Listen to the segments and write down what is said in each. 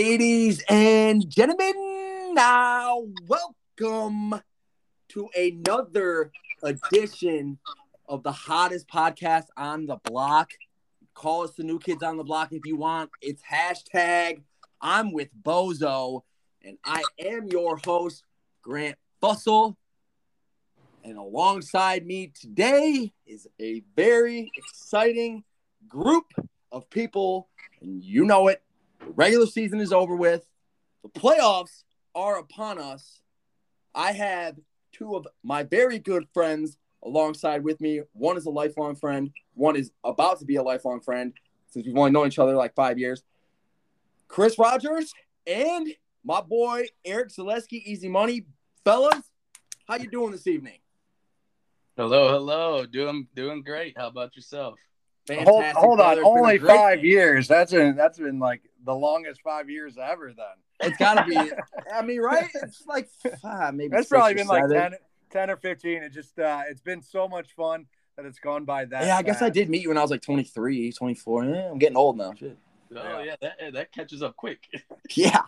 Ladies and gentlemen, now welcome to another edition of the hottest podcast on the block. Call us the new kids on the block if you want. It's hashtag I'm with Bozo, and I am your host, Grant Fussell. And alongside me today is a very exciting group of people, and you know it. The regular season is over with. The playoffs are upon us. I have two of my very good friends alongside with me. One is a lifelong friend. One is about to be a lifelong friend since we've only known each other like 5 years. Chris Rogers and my boy Eric Zaleski, Easy Money. Fellas, how you doing this evening? Hello. Doing great. How about yourself? Fantastic. Hold on. Only 5 day. years. That's been like the longest 5 years ever. Then It's got to be. I mean, right? It's like maybe that's 6 probably or been 7. like 10 or 15. It just it's been so much fun that it's gone by that. Yeah, I guess I did meet you when I was like 23, 24. Yeah, I'm getting old now. Shit. Oh yeah, that catches up quick. Yeah.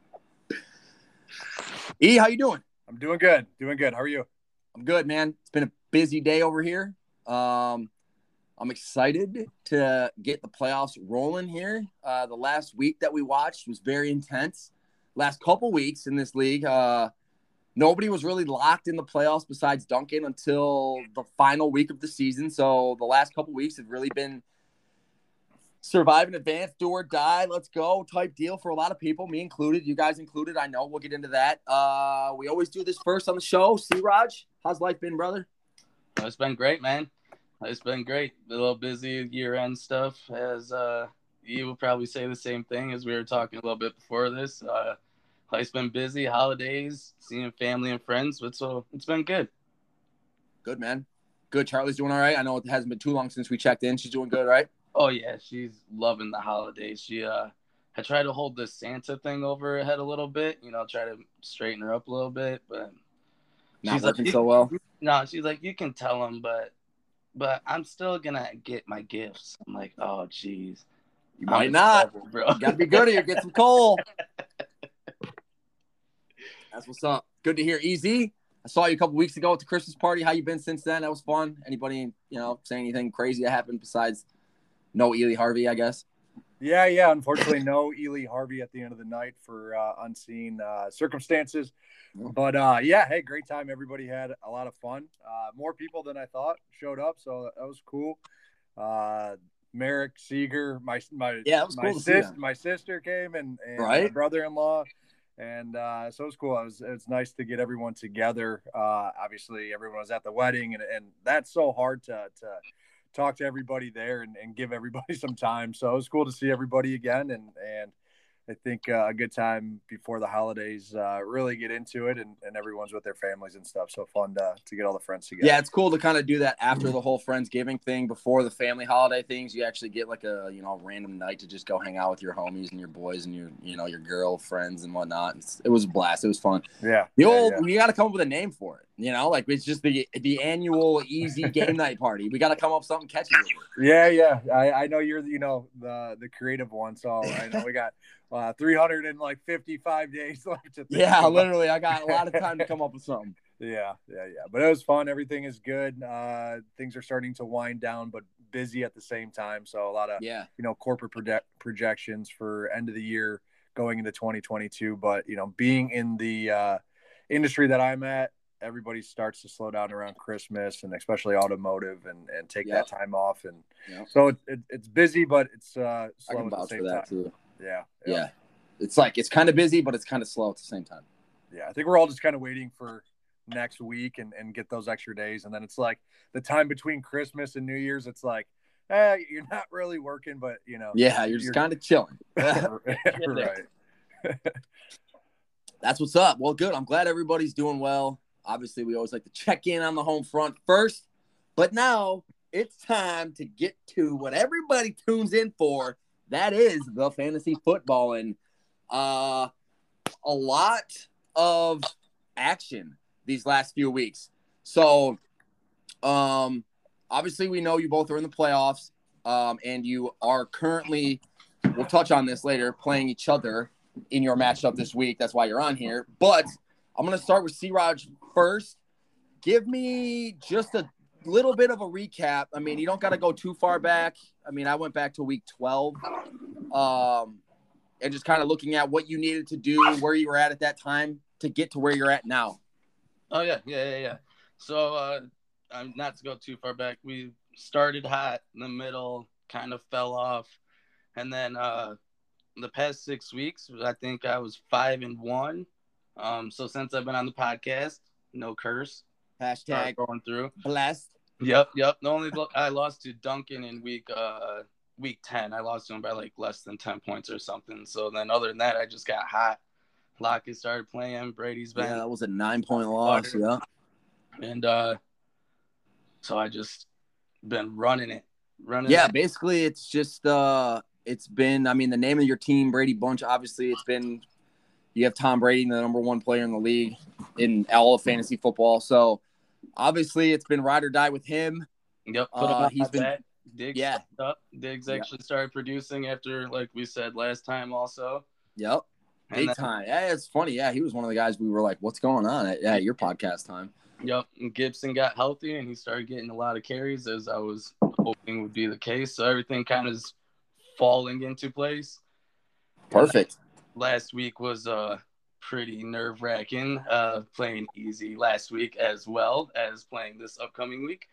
E, how you doing? I'm doing good. How are you? I'm good, man. It's been a busy day over here. I'm excited to get the playoffs rolling here. The last week that we watched was very intense. Last couple weeks in this league, nobody was really locked in the playoffs besides Duncan until the final week of the season. So the last couple weeks have really been survive and advance, do or die, let's go type deal for a lot of people, me included, you guys included. I know we'll get into that. We always do this first on the show. C-Raj, how's life been, brother? It's been great, man. It's been great. A little busy year-end stuff, as you will probably say the same thing as we were talking a little bit before this. Life's been busy, holidays, seeing family and friends, but so it's been good. Good, man. Good. Charlie's doing all right. I know it hasn't been too long since we checked in. She's doing good, right? Oh yeah, she's loving the holidays. She I tried to hold the Santa thing over her head a little bit, try to straighten her up a little bit, but not working so well. No, she's like, you can tell him, but I'm still gonna get my gifts. I'm like, oh geez, you might not, bro. You gotta be good here. Get some coal. That's what's up. Good to hear. Easy. I saw you a couple weeks ago at the Christmas party. How you been since then? That was fun. Anybody, say anything crazy that happened besides no Ely Harvey, I guess? Yeah. Unfortunately, no Ely Harvey at the end of the night for unseen circumstances. But, hey, great time. Everybody had a lot of fun. More people than I thought showed up, so that was cool. Merrick Seeger, my sister came, and right? My brother-in-law. And so it was cool. It was nice to get everyone together. Obviously, everyone was at the wedding, and that's so hard to talk to everybody there and give everybody some time. So it was cool to see everybody again, and I think a good time before the holidays, really get into it, and everyone's with their families and stuff. So fun to get all the friends together. Yeah, it's cool to kind of do that after the whole Friendsgiving thing, before the family holiday things. You actually get like a random night to just go hang out with your homies and your boys and your girlfriends and whatnot. It was a blast. It was fun. Yeah. We got to come up with a name for it. Like it's just the annual easy game night party. We got to come up with something catchy. Yeah. I know you're the creative one, so I know we got 355 days left to think about. Literally, I got a lot of time to come up with something. Yeah. But it was fun. Everything is good. Things are starting to wind down, but busy at the same time. So a lot of corporate projections for end of the year going into 2022. But being in the industry that I'm at, everybody starts to slow down around Christmas, and especially automotive, and take that time off. And so it's busy, but it's slow at the same time. Too. Yeah. It's kind of busy, but it's kind of slow at the same time. Yeah. I think we're all just kind of waiting for next week and get those extra days. And then it's like the time between Christmas and New Year's, it's like, you're not really working, but you're just kind of chilling. Right. That's what's up. Well, good. I'm glad everybody's doing well. Obviously, we always like to check in on the home front first, but now it's time to get to what everybody tunes in for. That is the fantasy football, and a lot of action these last few weeks. So, obviously, we know you both are in the playoffs, and you are currently, we'll touch on this later, playing each other in your matchup this week. That's why you're on here. But I'm going to start with C-Raj first. Give me just a little bit of a recap. I mean, you don't got to go too far back. I mean, I went back to week 12. And just kind of looking at what you needed to do, where you were at that time to get to where you're at now. Oh, yeah. So, not to go too far back, we started hot in the middle, kind of fell off. And then the past 6 weeks, I think I was 5-1. So since I've been on the podcast, no curse. Hashtag going through. Blessed. Yep. I lost to Duncan in week 10. I lost to him by like less than 10 points or something. So then other than that, I just got hot. Lockett started playing. Brady's been. Yeah, that was a 9-point loss. Yeah. And so I just been running it. Basically it's just it's been, I mean, the name of your team, Brady Bunch, obviously it's been, you have Tom Brady, the number one player in the league in all of fantasy football. So obviously it's been ride or die with him. Yep. He's been that. Diggs actually started producing after, like we said last time also. Yep. Big time. Yeah, it's funny. Yeah, he was one of the guys we were like, what's going on at your podcast time? Yep. And Gibson got healthy and he started getting a lot of carries, as I was hoping would be the case. So everything kind of is falling into place. Perfect. Last week was pretty nerve-wracking, playing easy last week as well as playing this upcoming week.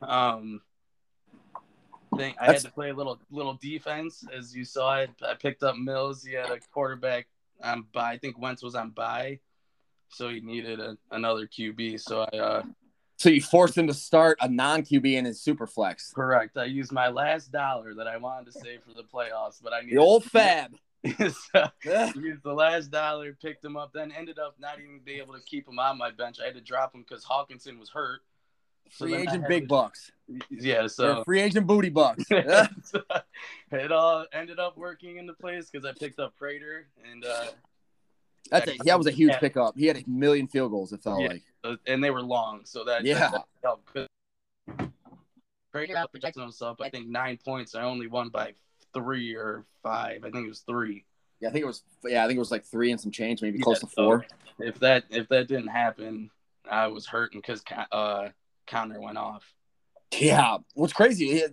I had to play a little defense. As you saw, I picked up Mills. He had a quarterback on bye. I think Wentz was on bye, so he needed another QB. So so you forced him to start a non-QB in his super flex. Correct. I used my last dollar that I wanted to save for the playoffs, but I needed the old fab. So used the last dollar, picked him up, then ended up not even being able to keep him on my bench. I had to drop him because Hawkinson was hurt. Free agent big bucks. Yeah, so free agent booty bucks. So it all ended up working into place because I picked up Prater, and that was a huge pickup. He had 1 million field goals, it felt like. And they were long, so that helped. Prater projected himself, I think 9 points. I only won by 3 or 5. I think it was 3. Yeah, I think it was like 3 and some change, maybe close to 4. So if that didn't happen, I was hurting because Connor went off. Yeah, what's crazy?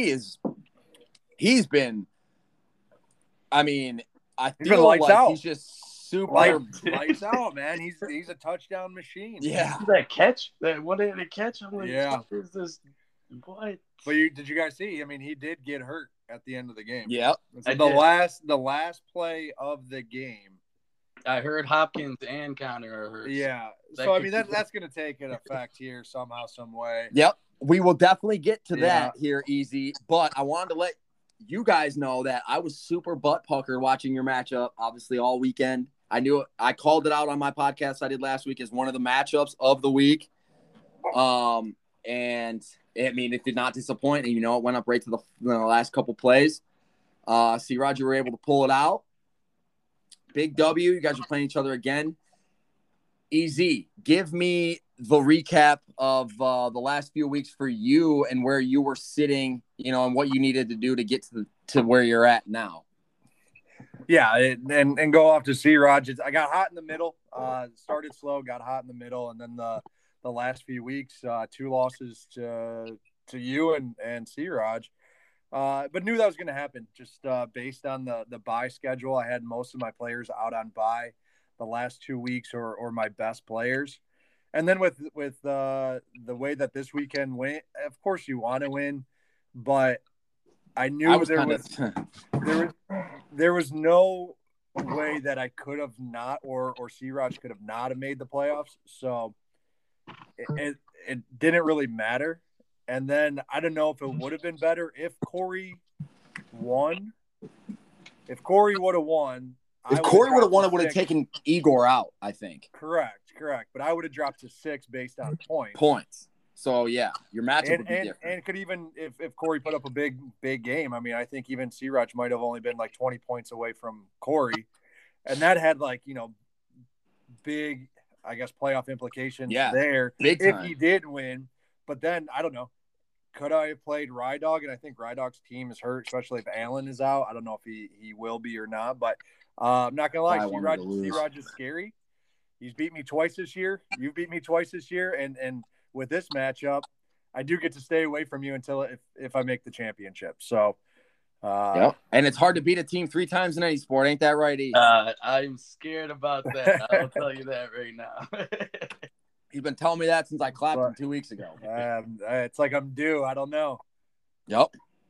He's been. I mean, I feel like he's just super lights out, man. He's a touchdown machine. Yeah, that catch. What did it catch? I'm like, what is this? What? But did you guys see? I mean, he did get hurt at the end of the game. Yep. So the last play of the game. I heard Hopkins and Connor are hurt. Yeah. So I mean that's going to take an effect here somehow, some way. Yep. We will definitely get to that here, Easy. But I wanted to let you guys know that I was super butt puckered watching your matchup, obviously all weekend. I knew it. I called it out on my podcast I did last week as one of the matchups of the week. And I mean, it did not disappoint. And, it went up right to the last couple plays. C-Raj, you were able to pull it out. Big W. You guys are playing each other again. EZ, give me the recap of the last few weeks for you and where you were sitting, and what you needed to do to get to where you're at now. Yeah, and go off to C-Raj. I got hot in the middle. Started slow, got hot in the middle, and then the last few weeks, 2 losses to you and C-Raj. But knew that was going to happen just based on the bye schedule. I had most of my players out on bye the last 2 weeks or my best players. And then with the way that this weekend went, of course you want to win, but I knew there was no way that I could have not or C-Raj could have not have made the playoffs. So it didn't really matter. And then I don't know if it would have been better if Corey won. If Corey would have won. If Corey would have won, it would have taken Igor out, I think. Correct. But I would have dropped to 6 based on points. So, yeah, your matchup would be different. And could even, if Corey put up a big game, I mean, I think even C-Raj might have only been like 20 points away from Corey. And that had big, I guess, playoff implications there big time. If he did win. But then, I don't know, could I have played Rydog? And I think Rydog's team is hurt, especially if Allen is out. I don't know if he will be or not. But I'm not gonna lie, C-Rod is scary. He's beat me twice this year. You've beat me twice this year, and with this matchup, I do get to stay away from you until if I make the championship. So, yep. And it's hard to beat a team 3 times in any sport, ain't that right, E? I'm scared about that. I'll tell you that right now. He's been telling me that since I clapped him 2 weeks ago. It's like I'm due. I don't know. Yep.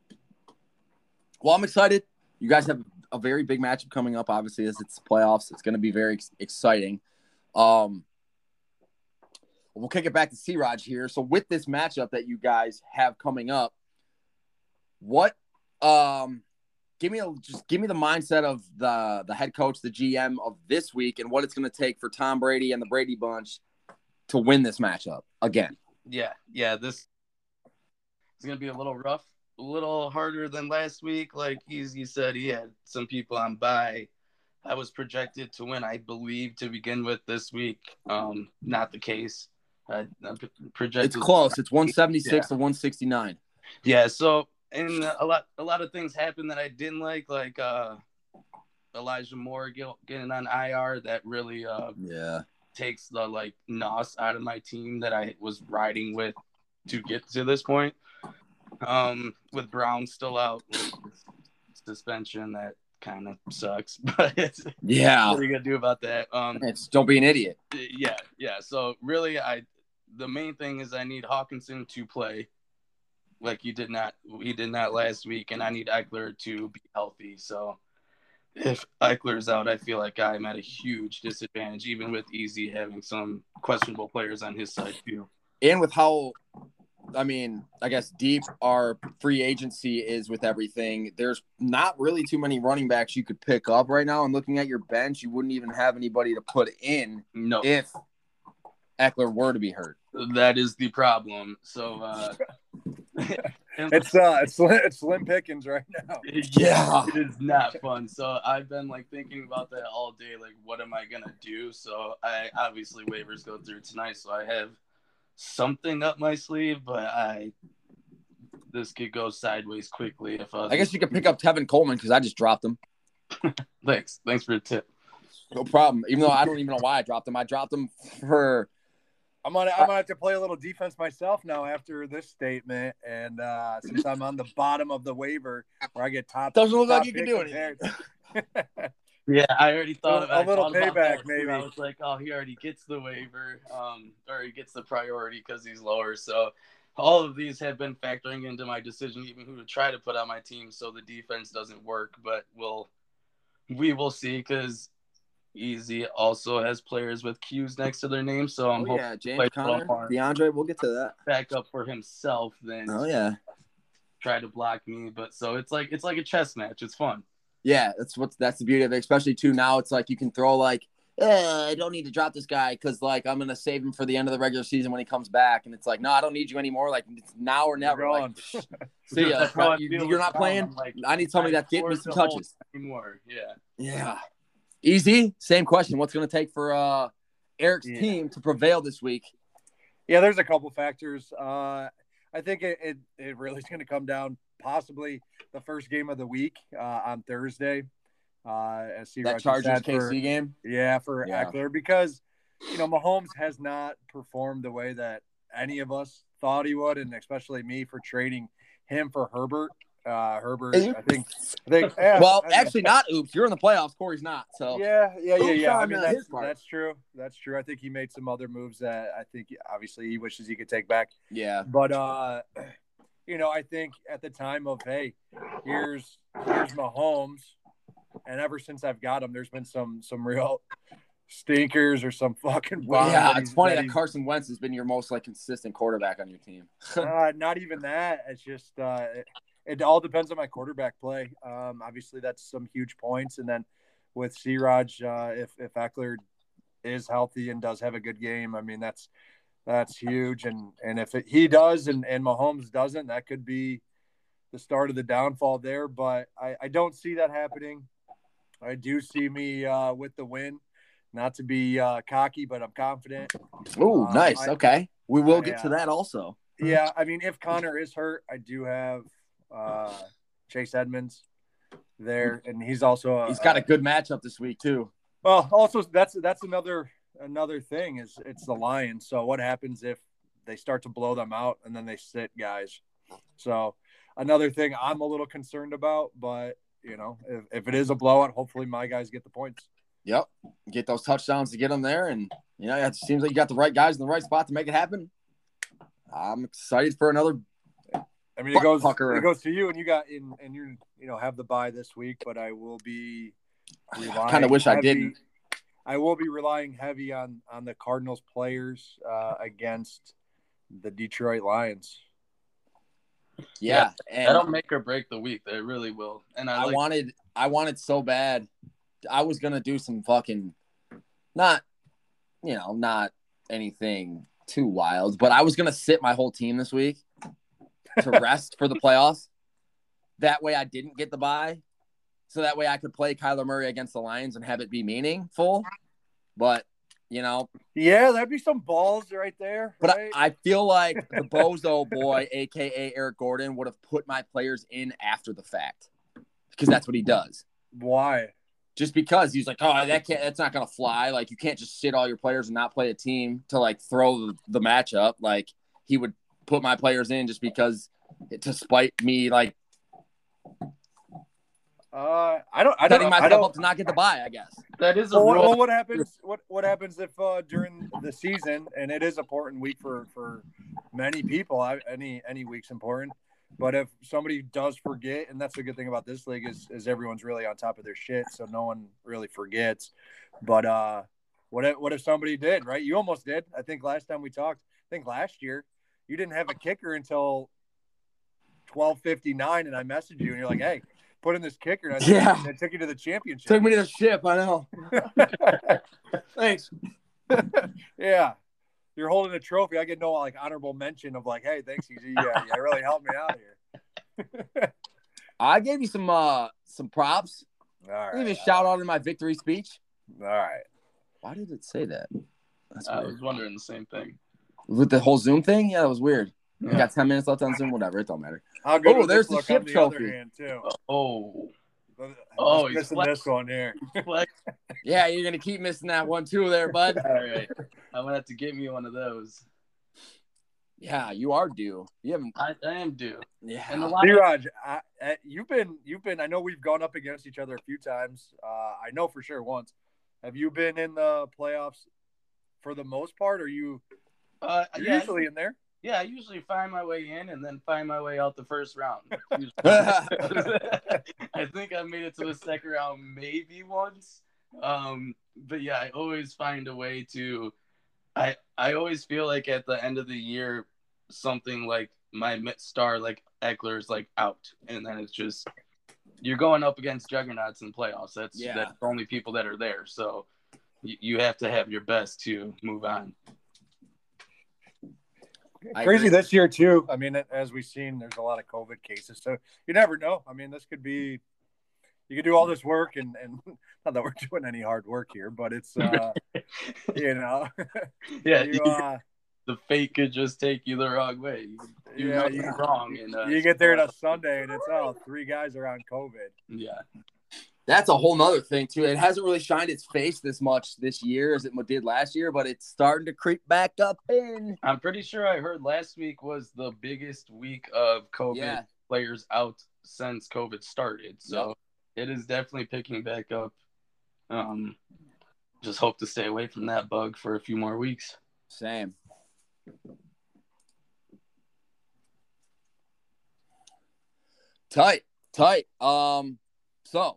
Well, I'm excited. You guys have a very big matchup coming up, obviously, as it's playoffs. It's going to be very exciting. We'll kick it back to C-Rod here. So with this matchup that you guys have coming up, what give me the mindset of the head coach, the GM of this week, and what it's going to take for Tom Brady and the Brady Bunch to win this matchup again. Yeah, this is going to be a little rough, a little harder than last week. Like Easy said, he had some people on bye. I was projected to win, I believe, to begin with this week. Not the case. Projected. It's close. It's 176 to 169. Yeah. So, and a lot of things happened that I didn't like Elijah Moore getting on IR. That really takes the nos out of my team that I was riding with to get to this point. With Brown still out with suspension, that kind of sucks, but what are you gonna do about that? Don't be an idiot. Yeah. So really, the main thing is I need Hawkinson to play like he did not last week, and I need Eckler to be healthy. So if Eckler's out, I feel like I'm at a huge disadvantage, even with Easy having some questionable players on his side too. And with how, I guess deep our free agency is with everything, there's not really too many running backs you could pick up right now. And looking at your bench, you wouldn't even have anybody to put in if Eckler were to be hurt. That is the problem. So it's slim pickings right now. Yeah, it is not fun. So I've been thinking about that all day. What am I gonna do? So I obviously waivers go through tonight, so I have something up my sleeve, but this could go sideways quickly. I guess you could pick up Tevin Coleman because I just dropped him. Thanks for the tip. No problem. Even though I don't even know why I dropped him. I dropped him for. I'm gonna have to play a little defense myself now after this statement, and since I'm on the bottom of the waiver where I get top, doesn't look like you can do anything. Yeah, I already thought a little payback, maybe. I was like, oh, he already gets the waiver, or he gets the priority because he's lower. So all of these have been factoring into my decision, even who to try to put on my team, so the defense doesn't work. But we will see, because Easy also has players with Q's next to their name. So I'm hoping James Conner, DeAndre. We'll get to that. Back up for himself, then. Try to block me. But so it's like a chess match. It's fun. Yeah, that's the beauty of it. Especially too now, it's like you can throw I don't need to drop this guy because I'm gonna save him for the end of the regular season when he comes back, and it's like, no, I don't need you anymore. It's now or never. See ya. You're not playing. I need somebody that get me some touches. Anymore. Yeah. Easy. Same question. What's gonna take for Eric's team to prevail this week? Yeah, there's a couple factors. I think it really is going to come down possibly the first game of the week on Thursday. As that Chargers KC game? Yeah, for Eckler, because, Mahomes has not performed the way that any of us thought he would, and especially me for trading him for Herbert. Herbert, I think. Actually, not. Oops, you're in the playoffs. Corey's not. So yeah. I mean, that's true. That's true. I think he made some other moves that I think obviously he wishes he could take back. Yeah. But I think at the time of here's Mahomes, and ever since I've got him, there's been some real stinkers or some fucking bombs. Yeah, it's funny that Carson Wentz has been your most consistent quarterback on your team. Not even that. It's just it all depends on my quarterback play. Obviously, that's some huge points. And then with C-Raj, if Eckler is healthy and does have a good game, I mean, that's huge. And if he does and Mahomes doesn't, that could be the start of the downfall there. But I don't see that happening. I do see me with the win. Not to be cocky, but I'm confident. Oh, nice. Okay. We will get to that also. Yeah, I mean, if Connor is hurt, I do have Chase Edmonds. there, and he's also he's got a good matchup this week too. Well, also that's another thing is it's the Lions. So what happens if they start to blow them out and then they sit guys? So another thing I'm a little concerned about, but if it is a blowout, hopefully my guys get the points. Yep, get those touchdowns to get them there, and it seems like you got the right guys in the right spot to make it happen. I'm excited for another. I mean, it goes to you, and you have the bye this week, but I will be. I kind of wish I didn't. I will be relying heavy on the Cardinals players against the Detroit Lions. Yeah, and that'll make or break the week. They really will. And I wanted so bad. I was gonna do some fucking, not anything too wild, but I was gonna sit my whole team this week to rest for the playoffs. That way, I didn't get the bye, so that way I could play Kyler Murray against the Lions and have it be meaningful. But yeah, that'd be some balls right there. But right? I feel like the Bozo boy, aka Eric Gordon, would have put my players in after the fact because that's what he does. Why? Just because he's like, oh, that's not gonna fly. Like, you can't just sit all your players and not play a team to like throw the matchup. Like, he would put my players in just because to spite me. Like, I don't setting myself up to not get the bye. I guess that is a rule. Well, what happens? What happens if during the season, and it is an important week for many people. Any week's important. But if somebody does forget, and that's the good thing about this league is everyone's really on top of their shit, so no one really forgets. But what if somebody did, right? You almost did. I think last time we talked, last year, you didn't have a kicker until 12:59, and I messaged you, and you're like, hey, put in this kicker. And I took you to the championship. Took me to the ship, I know. Thanks. Yeah. You're holding a trophy. I get no honorable mention of hey, thanks, EZ. Yeah, really helped me out here. I gave you some props. All right. I gave you a shout out in my victory speech. All right. Why did it say that? I was wondering the same thing. With the whole Zoom thing? Yeah, that was weird. Yeah. We got 10 minutes left on Zoom. Whatever. It don't matter. There's the ship trophy. Too. He's missing this one here. Yeah, you're gonna keep missing that one too, there, bud. All right, I'm gonna have to get me one of those. Yeah, you are due. You haven't. I am due. Yeah. And Raj, you've been. I know we've gone up against each other a few times. I know for sure once. Have you been in the playoffs for the most part? Or you're usually in there? Yeah, I usually find my way in and then find my way out the first round. I think I made it to the second round maybe once. But yeah, I always find a way to I always feel like at the end of the year something like my star like Eckler's out, and then it's just you're going up against juggernauts in playoffs. That's the only people that are there. So you have to have your best to move on. Crazy this year too. I mean, as we've seen, there's a lot of COVID cases, so you never know. I mean, this could be. You could do all this work, and not that we're doing any hard work here, but it's yeah. The fate could just take you the wrong way. You do nothing wrong, and you get there on a Sunday, and it's 3 guys are on COVID. Yeah. That's a whole nother thing, too. It hasn't really shined its face this much this year as it did last year, but it's starting to creep back up in. I'm pretty sure I heard last week was the biggest week of COVID players out since COVID started. So it is definitely picking back up. Just hope to stay away from that bug for a few more weeks. Same. Tight. So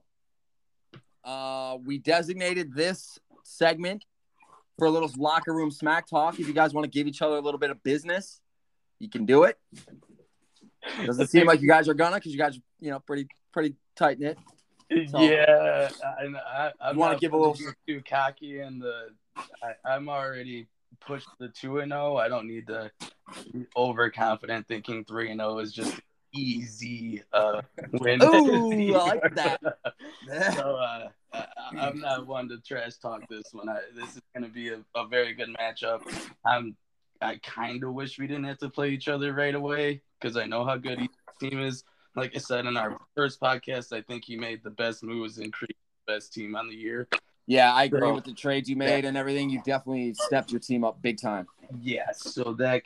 we designated this segment for a little locker room smack talk. If you guys want to give each other a little bit of business, you can do it. Doesn't seem like you guys are gonna, because you guys are, pretty tight knit. So, yeah, I want to give a little too cocky, and I'm already pushed the 2-0. I don't need to be overconfident thinking 3-0 is just easy win. Ooh, I like that. So I'm not one to trash talk this one. This is going to be a very good matchup. I kind of wish we didn't have to play each other right away because I know how good each team is. like I said in our first podcast, I think he made the best moves and created the best team on the year. Yeah, I agree with the trades you made and everything. You definitely stepped your team up big time. Yeah, so that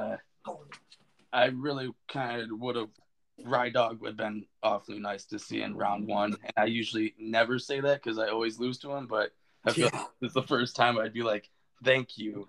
I really kind of would have. Rydog would have been awfully nice to see in round 1. And I usually never say that because I always lose to him, but I feel like this is the first time I'd be like, thank you.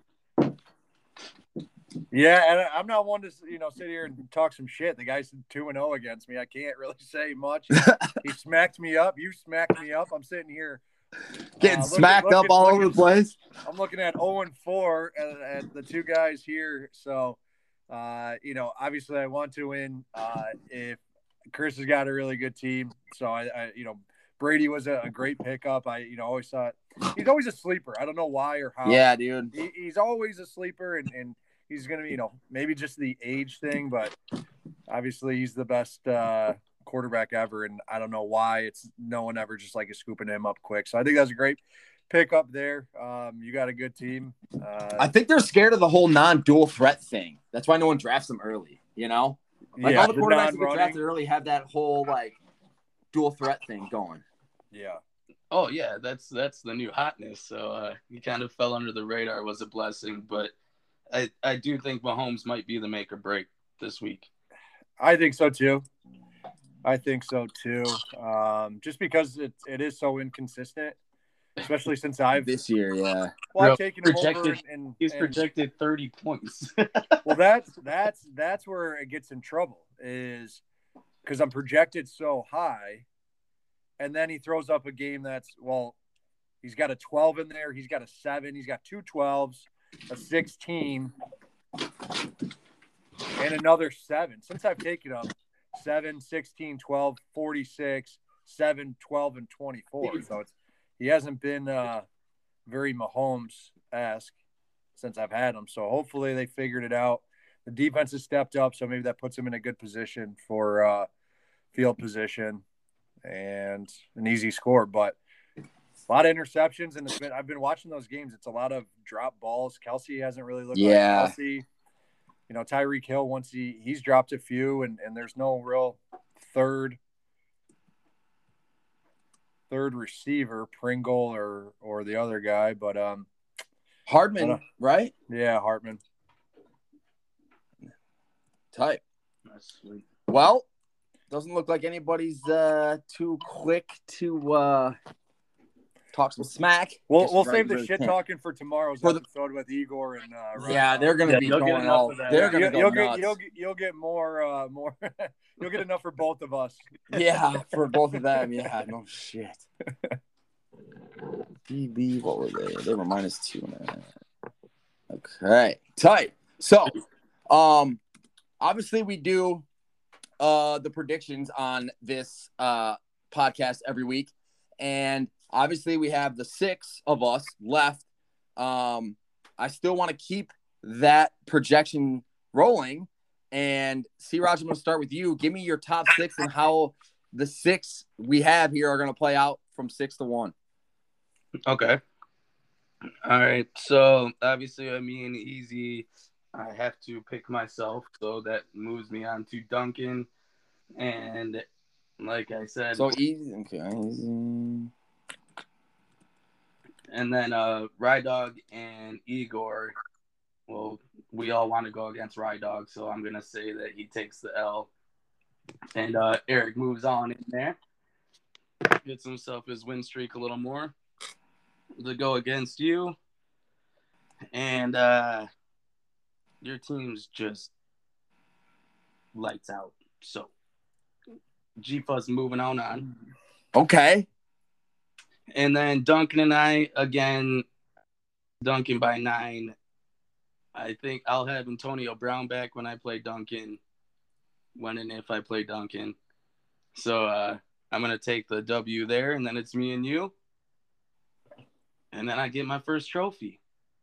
Yeah, and I'm not one to sit here and talk some shit. The guy's 2-0 against me. I can't really say much. He smacked me up. You smacked me up. I'm sitting here getting smacked up all over the place. I'm looking at 0-4 at the two guys here. So, obviously I want to win. If Chris has got a really good team, so I Brady was a great pickup. I always thought he's always a sleeper. I don't know why or how. Yeah, dude. He's always a sleeper, and he's going to, maybe just the age thing, but obviously he's the best quarterback ever, and I don't know why no one ever just is scooping him up quick. So I think that's a great pickup there. You got a good team. I think they're scared of the whole non-dual threat thing. That's why no one drafts them early, all the quarterbacks that get drafted early have that whole, dual threat thing going. Yeah. Oh, yeah, that's the new hotness. So he kind of fell under the radar, was a blessing, but I do think Mahomes might be the make or break this week. I think so too. Just because it is so inconsistent, especially since this year, yeah. Well, I've taken him over he's projected 30 points. Well, that's where it gets in trouble, is because I'm projected so high, and then he throws up a game he's got a 12 in there, he's got a 7, he's got 2 12s. A 16 and another 7. Since I've taken up 7, 16, 12, 46, 7, 12, and 24. So he hasn't been very Mahomes-esque since I've had him. So hopefully they figured it out. The defense has stepped up, so maybe that puts him in a good position for field position and an easy score. But a lot of interceptions, and I've been watching those games. It's a lot of drop balls. Kelsey hasn't really looked like Kelsey. Tyreek Hill, once he's dropped a few, and there's no real third receiver, Pringle or the other guy, but Hardman, right? Yeah, Hartman. Tight. That's sweet. Well, doesn't look like anybody's too quick to talk some smack. We'll save the shit talking for tomorrow's episode with Igor and yeah, they're going to be going all. They're going to go nuts. You'll get more. You'll get enough for both of us. Yeah, for both of them. Yeah, no shit. BB, what were they? They were -2.5. Okay, tight. So, obviously we do the predictions on this podcast every week, and obviously we have the 6 of us left. I still want to keep that projection rolling. And C-Raj, I'm going to start with you. Give me your top 6 and how the 6 we have here are going to play out from 6 to 1. Okay. All right. So obviously, easy. I have to pick myself, so that moves me on to Duncan. And like I said, so easy. Okay, easy. And then Rydog and Igor. Well, we all want to go against Rydog, so I'm gonna say that he takes the L. And Eric moves on in there, gets himself his win streak a little more to go against you. And your team's just lights out. So G-Fuzz moving on. Okay. And then Duncan and I, again, Duncan by 9. I think I'll have Antonio Brown back when I play Duncan, when and if I play Duncan. So I'm going to take the W there, and then it's me and you. And then I get my first trophy.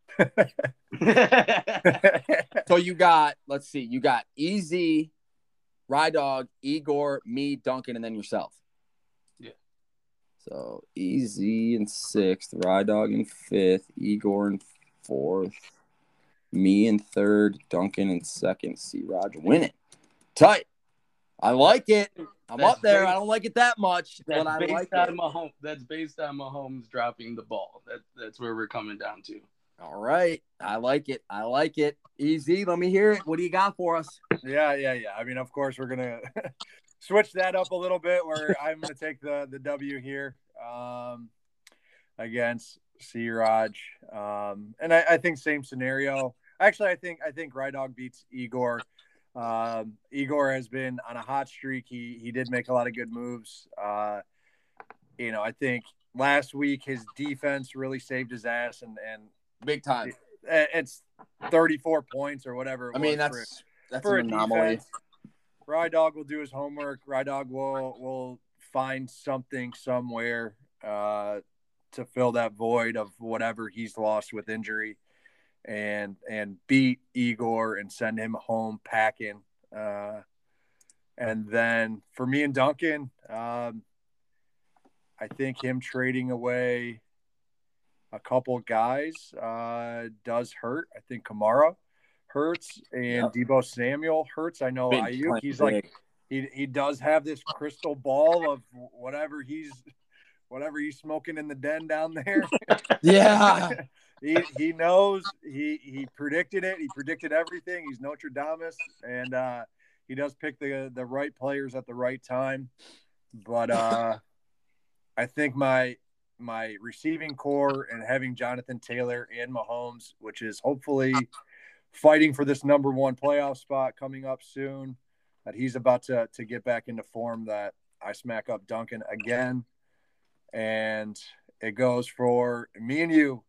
So you got, let's see, you got Easy, Rydog, Igor, me, Duncan, and then yourself. Yeah. So Easy in 6th, Rydog in 5th, Igor in 4th, me in 3rd, Duncan in 2nd, C-Raj winning. Tight. I like it. I'm up there. I don't like it that much, but I like it. That's based on Mahomes dropping the ball. That's where we're coming down to. All right. I like it. Easy. Let me hear it. What do you got for us? Yeah. I mean, of course, we're going to switch that up a little bit where I'm going to take the W here against C-Raj. And I think same scenario. Actually, I think Rydog beats Igor. Igor has been on a hot streak. He did make a lot of good moves. I think last week his defense really saved his ass and big time. It's 34 points or whatever. That's for an anomaly. Defense. Rydog will do his homework. Rydog will find something somewhere to fill that void of whatever he's lost with injury. And beat Igor and send him home packing. And then for me and Duncan, I think him trading away a couple guys does hurt. I think Kamara hurts and Deebo Samuel hurts. I know Ayuk, he's like he does have this crystal ball of whatever he's smoking in the den down there. Yeah. He knows. He predicted it. He predicted everything. He's Nostradamus, and he does pick the right players at the right time. But I think my receiving core and having Jonathan Taylor and Mahomes, which is hopefully fighting for this number one playoff spot coming up soon, that he's about to get back into form, that I smack up Duncan again. And it goes for me and you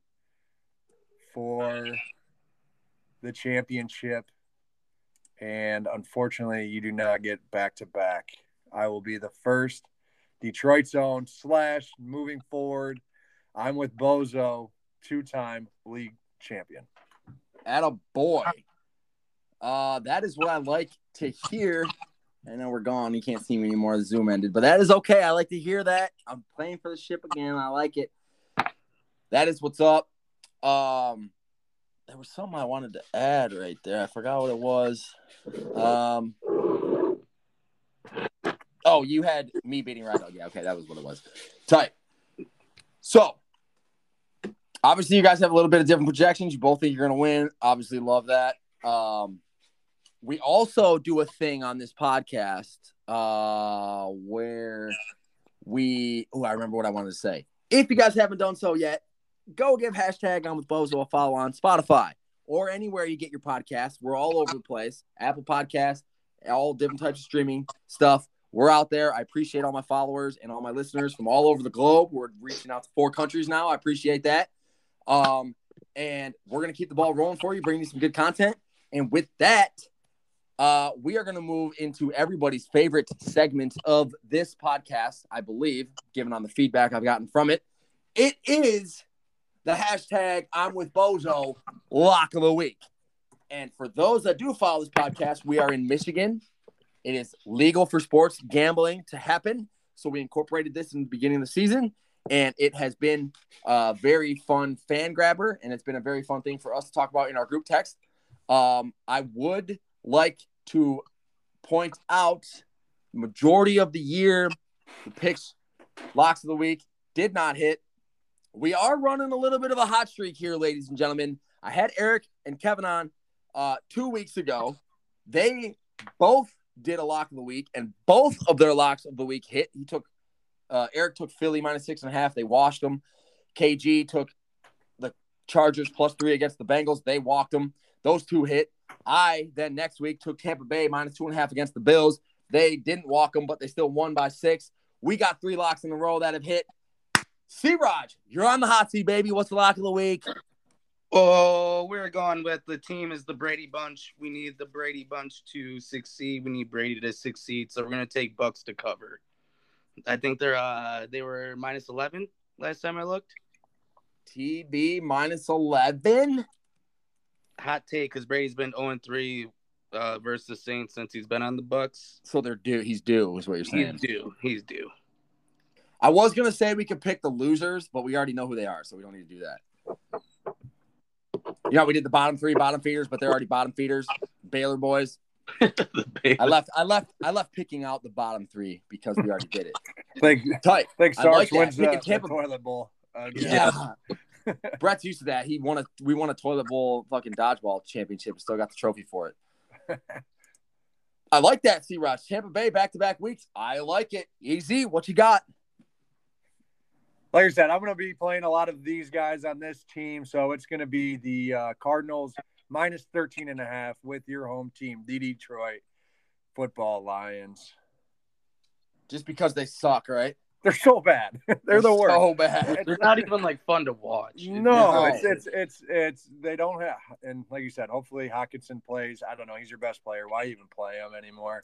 for the championship. And unfortunately, you do not get back-to-back. I will be the first Detroit Zone / moving forward. I'm with Bozo, 2-time league champion. Atta boy. That is what I like to hear. I know we're gone. You can't see me anymore. The Zoom ended. But that is okay. I like to hear that. I'm playing for the ship again. I like it. That is what's up. There was something I wanted to add right there. I forgot what it was. Oh, you had me beating Rydog. Yeah, okay, that was what it was. Tight. So, obviously, you guys have a little bit of different projections. You both think you're going to win. Obviously, love that. We also do a thing on this podcast where I remember what I wanted to say. If you guys haven't done so yet, go give hashtag I'm with Bozo a follow on Spotify or anywhere you get your podcasts. We're all over the place. Apple Podcasts, all different types of streaming stuff. We're out there. I appreciate all my followers and all my listeners from all over the globe. We're reaching out to 4 countries now. I appreciate that. And we're going to keep the ball rolling for you, bringing you some good content. And with that, we are going to move into everybody's favorite segment of this podcast, I believe, given on the feedback I've gotten from it. It is the hashtag I'm with Bozo lock of the week. And for those that do follow this podcast, we are in Michigan. It is legal for sports gambling to happen. So we incorporated this in the beginning of the season, and it has been a very fun fan grabber, and it's been a very fun thing for us to talk about in our group text. I would like to point out the majority of the year, the picks, locks of the week did not hit. We are running a little bit of a hot streak here, ladies and gentlemen. I had Eric and Kevin on 2 weeks ago. They both did a lock of the week, and both of their locks of the week hit. Eric took Philly -6.5. They washed them. KG took the Chargers +3 against the Bengals. They walked them. Those 2 hit. I then next week took Tampa Bay -2.5 against the Bills. They didn't walk them, but they still won by 6. We got 3 locks in a row that have hit. C-Raj, you're on the hot seat, baby. What's the lock of the week? Oh, we're going with the team is the Brady Bunch. We need the Brady Bunch to succeed. We need Brady to succeed. So we're going to take Bucks to cover. I think they were -11 last time I looked. TB -11. Hot take because Brady's been 0-3 versus the Saints since he's been on the Bucks. So they're due. He's due, is what you're saying. He's due. I was gonna say we could pick the losers, but we already know who they are, so we don't need to do that. You know, we did the bottom 3 bottom feeders, but they're already bottom feeders. Baylor boys. I left picking out the bottom three because we already did it. Tight. Sarge wins the Tampa toilet bowl. Yeah. Brett's used to that. We won a toilet bowl fucking dodgeball championship and still got the trophy for it. I like that, C-Roch. Tampa Bay back-to-back weeks. I like it. Easy. What you got? Like I said, I'm going to be playing a lot of these guys on this team, so it's going to be the Cardinals minus 13.5 with your home team, the Detroit Football Lions. Just because they suck, right? They're so bad. They're the worst. So bad. They're not even like fun to watch. No, it's they don't have. And like you said, hopefully Hockenson plays. I don't know. He's your best player. Why even play him anymore?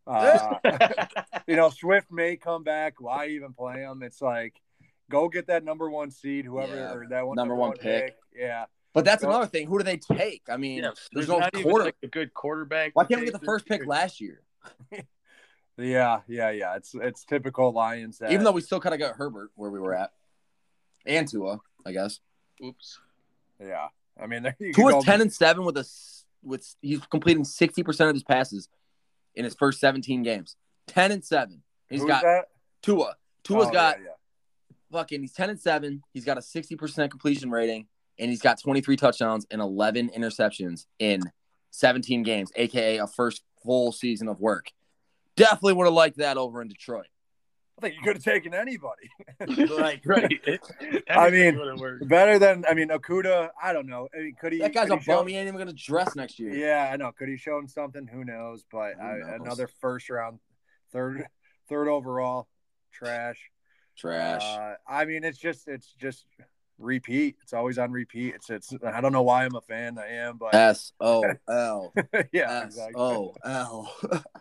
Swift may come back. Why even play him? It's like, go get that number one seed, whoever or that number one pick. Yeah. But that's another thing. Who do they take? I mean, there's no a good quarterback. Why can't we get the first pick last year? Yeah. It's typical Lions. Even though we still kind of got Herbert where we were at, and Tua, I guess. Oops. Yeah, I mean, Tua's 10-7 with he's completing 60% of his passes in his first 17 games. 10-7. He's got that? Tua. Tua's got fucking. He's 10-7. He's got a 60% completion rating, and he's got 23 touchdowns and 11 interceptions in 17 games, aka a first full season of work. Definitely would have liked that over in Detroit. I think you could have taken anybody. Right. I mean, better than Okudah. I don't know. Could he? That guy's a bum. He ain't even gonna dress next year. Yeah, I know. Could he show him something? Who knows? But another first round, third overall, trash. I mean, it's just repeat. It's always on repeat. It's. I don't know why I'm a fan. I am, but SOL. Yeah, exactly. SOL.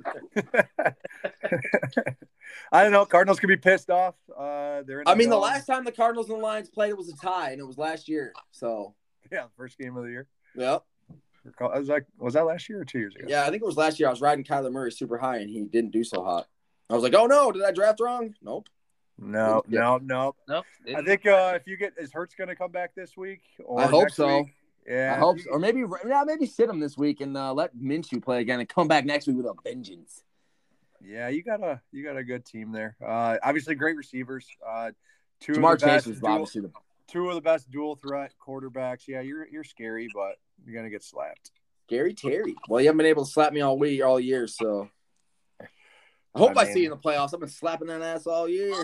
I don't know. Cardinals could be pissed off. The last time the Cardinals and the Lions played, it was a tie, and it was last year. So yeah, first game of the year. Yep. Was that last year or 2 years ago? Yeah, I think it was last year. I was riding Kyler Murray super high, and he didn't do so hot. I was like, oh no, did I draft wrong? Nope. No. I think if you get, is Hurts going to come back this week? Or I hope so. Week? Yeah, I hope so. Or maybe sit him this week and let Minshew play again and come back next week with a vengeance. Yeah, you got a good team there. Obviously, great receivers. Jamar Chase was obviously two of the best dual threat quarterbacks. Yeah, you're scary, but you're gonna get slapped. Scary Terry. Well, you haven't been able to slap me all year, so. I hope I see you in the playoffs. I've been slapping that ass all year.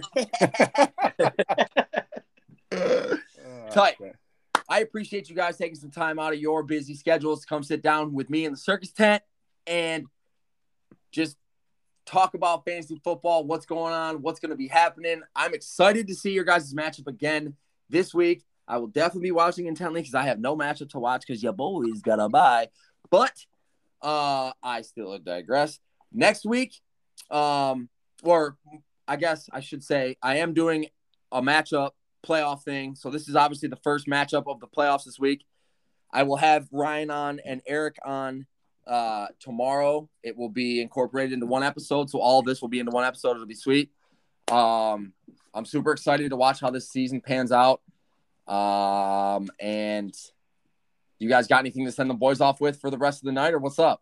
Tight. I appreciate you guys taking some time out of your busy schedules to come sit down with me in the circus tent and just talk about fantasy football, what's going on, what's going to be happening. I'm excited to see your guys' matchup again this week. I will definitely be watching intently because I have no matchup to watch because your boys got to bye. But I still digress. Next week, or I guess I should say I am doing a matchup playoff thing. So this is obviously the first matchup of the playoffs this week. I will have Ryan on and Eric on tomorrow. It will be incorporated into one episode. So all of this will be into one episode. It'll be sweet. I'm super excited to watch how this season pans out. And you guys got anything to send the boys off with for the rest of the night or what's up?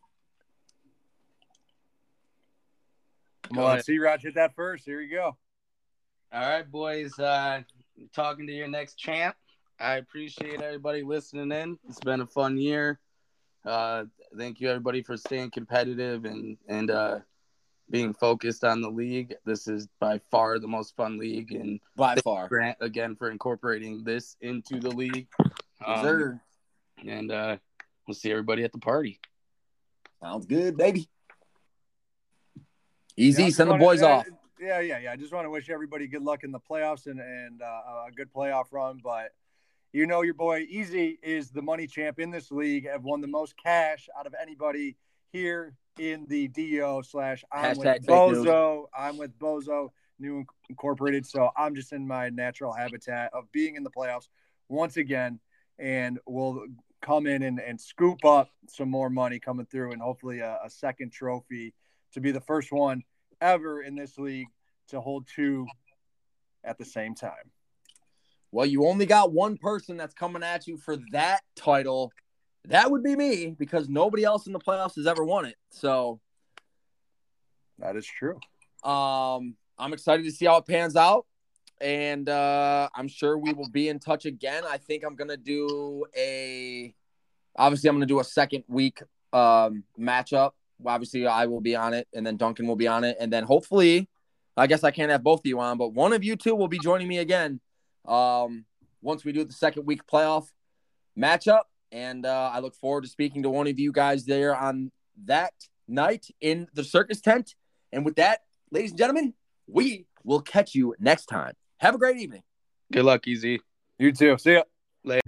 Come on, C-Rod, hit that first. Here you go. All right, boys. Talking to your next champ. I appreciate everybody listening in. It's been a fun year. Thank you, everybody, for staying competitive and being focused on the league. This is by far the most fun league. And by far. Grant, again, for incorporating this into the league. And we'll see everybody at the party. Sounds good, baby. Easy, send the boys off. Yeah. I just want to wish everybody good luck in the playoffs and a good playoff run. But your boy Easy is the money champ in this league. I've won the most cash out of anybody here in the DO / I'm with Bozo. I'm with Bozo, New Incorporated. So I'm just in my natural habitat of being in the playoffs once again. And we'll come in and scoop up some more money coming through and hopefully a second trophy to be the first one ever in this league to hold two at the same time. Well, you only got one person that's coming at you for that title, that would be me because nobody else in the playoffs has ever won it. So that is true. I'm excited to see how it pans out. And I'm sure we will be in touch again. I think I'm going to do a second week matchup. Obviously, I will be on it, and then Duncan will be on it. And then hopefully, I guess I can't have both of you on, but one of you two will be joining me again once we do the second week playoff matchup. And I look forward to speaking to one of you guys there on that night in the circus tent. And with that, ladies and gentlemen, we will catch you next time. Have a great evening. Good luck, Easy. You too. See ya. Later.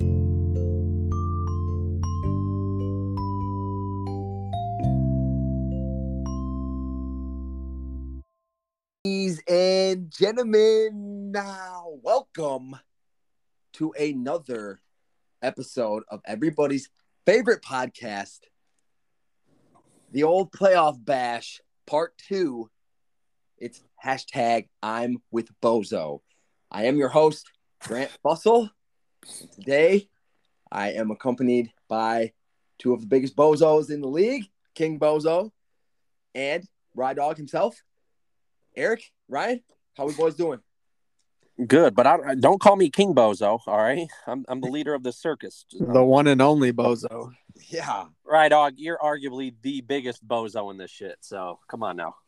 Ladies and gentlemen, welcome to another episode of everybody's favorite podcast, the old playoff bash, part 2. It's hashtag I'm with Bozo. I am your host, Grant Fussell. And today, I am accompanied by two of the biggest bozos in the league, King Bozo and Rye Dog himself. Eric, Ryan, how we boys doing? Good, but don't call me King Bozo, all right? I'm the leader of the circus. The one and only Bozo. Yeah. Right, Dog, you're arguably the biggest Bozo in this shit, so come on now.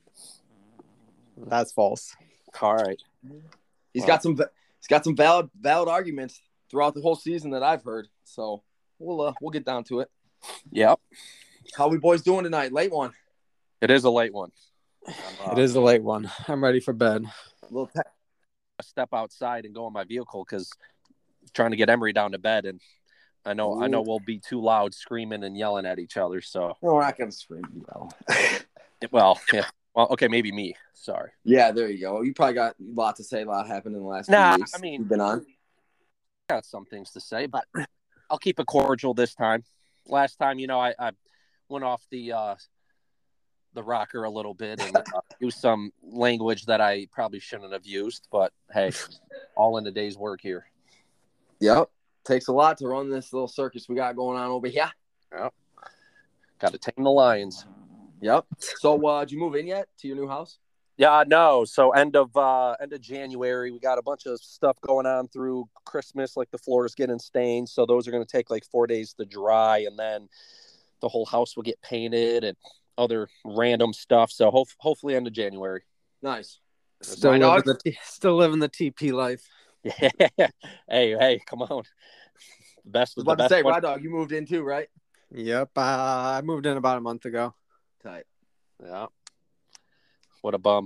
That's false. All right. He's got some valid arguments throughout the whole season that I've heard. So we'll get down to it. Yep. How we boys doing tonight? Late one. It is a late one. It is a late one. I'm ready for bed. Step outside and go in my vehicle because trying to get Emery down to bed, and I know we'll be too loud screaming and yelling at each other. So no, we're not gonna scream and yell. Well, yeah. Well, okay, maybe me. Sorry. Yeah, there you go. You probably got a lot to say. A lot happened in the last few weeks. I mean, you've been on. I got some things to say, but I'll keep it cordial this time. Last time, I went off the rocker a little bit and used some language that I probably shouldn't have used. But hey, all in the day's work here. Yep, takes a lot to run this little circus we got going on over here. Yep. Got to tame the lions. Yep. So, did you move in yet to your new house? Yeah, no. So end of January, we got a bunch of stuff going on through Christmas, like the floor's getting stained. So those are going to take like 4 days to dry, and then the whole house will get painted and other random stuff. So hopefully end of January. Nice. Still living the TP life. Yeah. Hey, come on. Best of the best. Say, Ride Dog, you moved in too, right? Yep. I moved in about a month ago. Tight. Yeah. What a bum.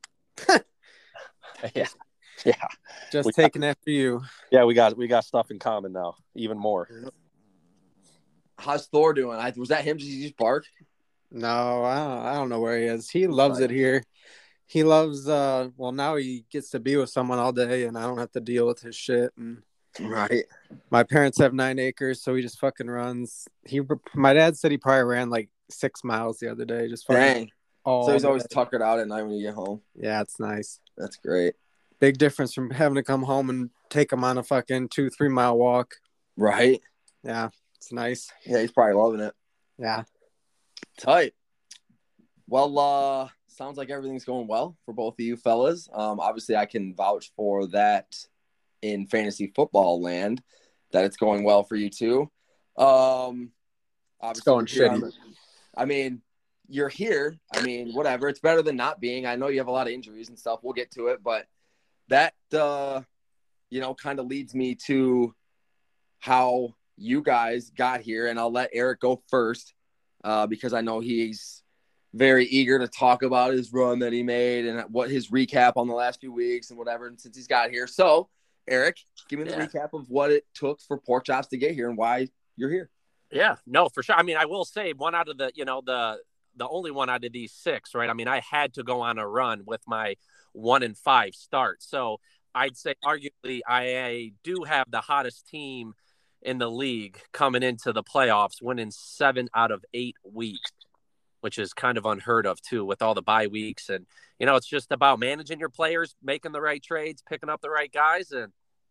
Yeah. Just taking after you. Yeah, we got stuff in common now, even more. How's Thor doing? Was that him? Did he just bark? No, I don't know where he is. He loves it here. He loves. Now he gets to be with someone all day, and I don't have to deal with his shit. And right. My parents have 9 acres, so he just fucking runs. My dad said he probably ran like 6 miles the other day. Just fucking. Dang. So he's always tuckered out at night when you get home. Yeah, it's nice. That's great. Big difference from having to come home and take him on a fucking 2-3 mile walk. Right. Yeah, it's nice. Yeah, he's probably loving it. Yeah. Tight. Well, sounds like everything's going well for both of you fellas. Obviously, I can vouch for that in fantasy football land, that it's going well for you too. Obviously, it's going shitty. I mean, you're here. I mean, whatever. It's better than not being. I know you have a lot of injuries and stuff. We'll get to it, but that, kind of leads me to how you guys got here, and I'll let Eric go first because I know he's very eager to talk about his run that he made and what his recap on the last few weeks and whatever, and since he's got here. So, Eric, give me the recap of what it took for Pork Chops to get here and why you're here. Yeah, no, for sure. I mean, I will say one out of the only one out of these 6, right? I mean, I had to go on a run with my 1-5 start. So I'd say arguably I do have the hottest team in the league coming into the playoffs, winning 7 out of 8 weeks, which is kind of unheard of too, with all the bye weeks. And, it's just about managing your players, making the right trades, picking up the right guys, and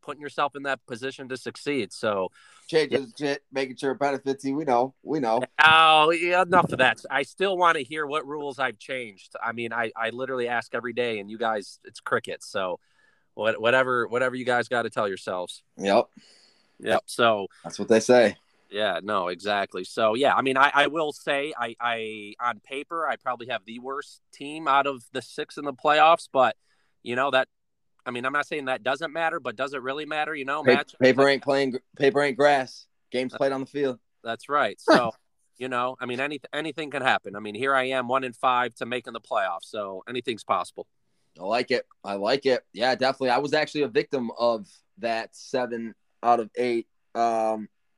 putting yourself in that position to succeed. So changes shit, making sure it benefits you. We know. Oh, yeah, enough of that. I still want to hear what rules I've changed. I mean, I literally ask every day, and you guys, it's crickets. So whatever you guys got to tell yourselves. Yep. So that's what they say. Yeah, no, exactly. So yeah, I mean, I will say I on paper I probably have the worst team out of the 6 in the playoffs, but that. I mean, I'm not saying that doesn't matter, but does it really matter? Paper ain't grass. Games played on the field. That's right. So, I mean, anything can happen. I mean, here I am 1-5 to making the playoffs. So anything's possible. I like it. Yeah, definitely. I was actually a victim of that 7 out of 8. I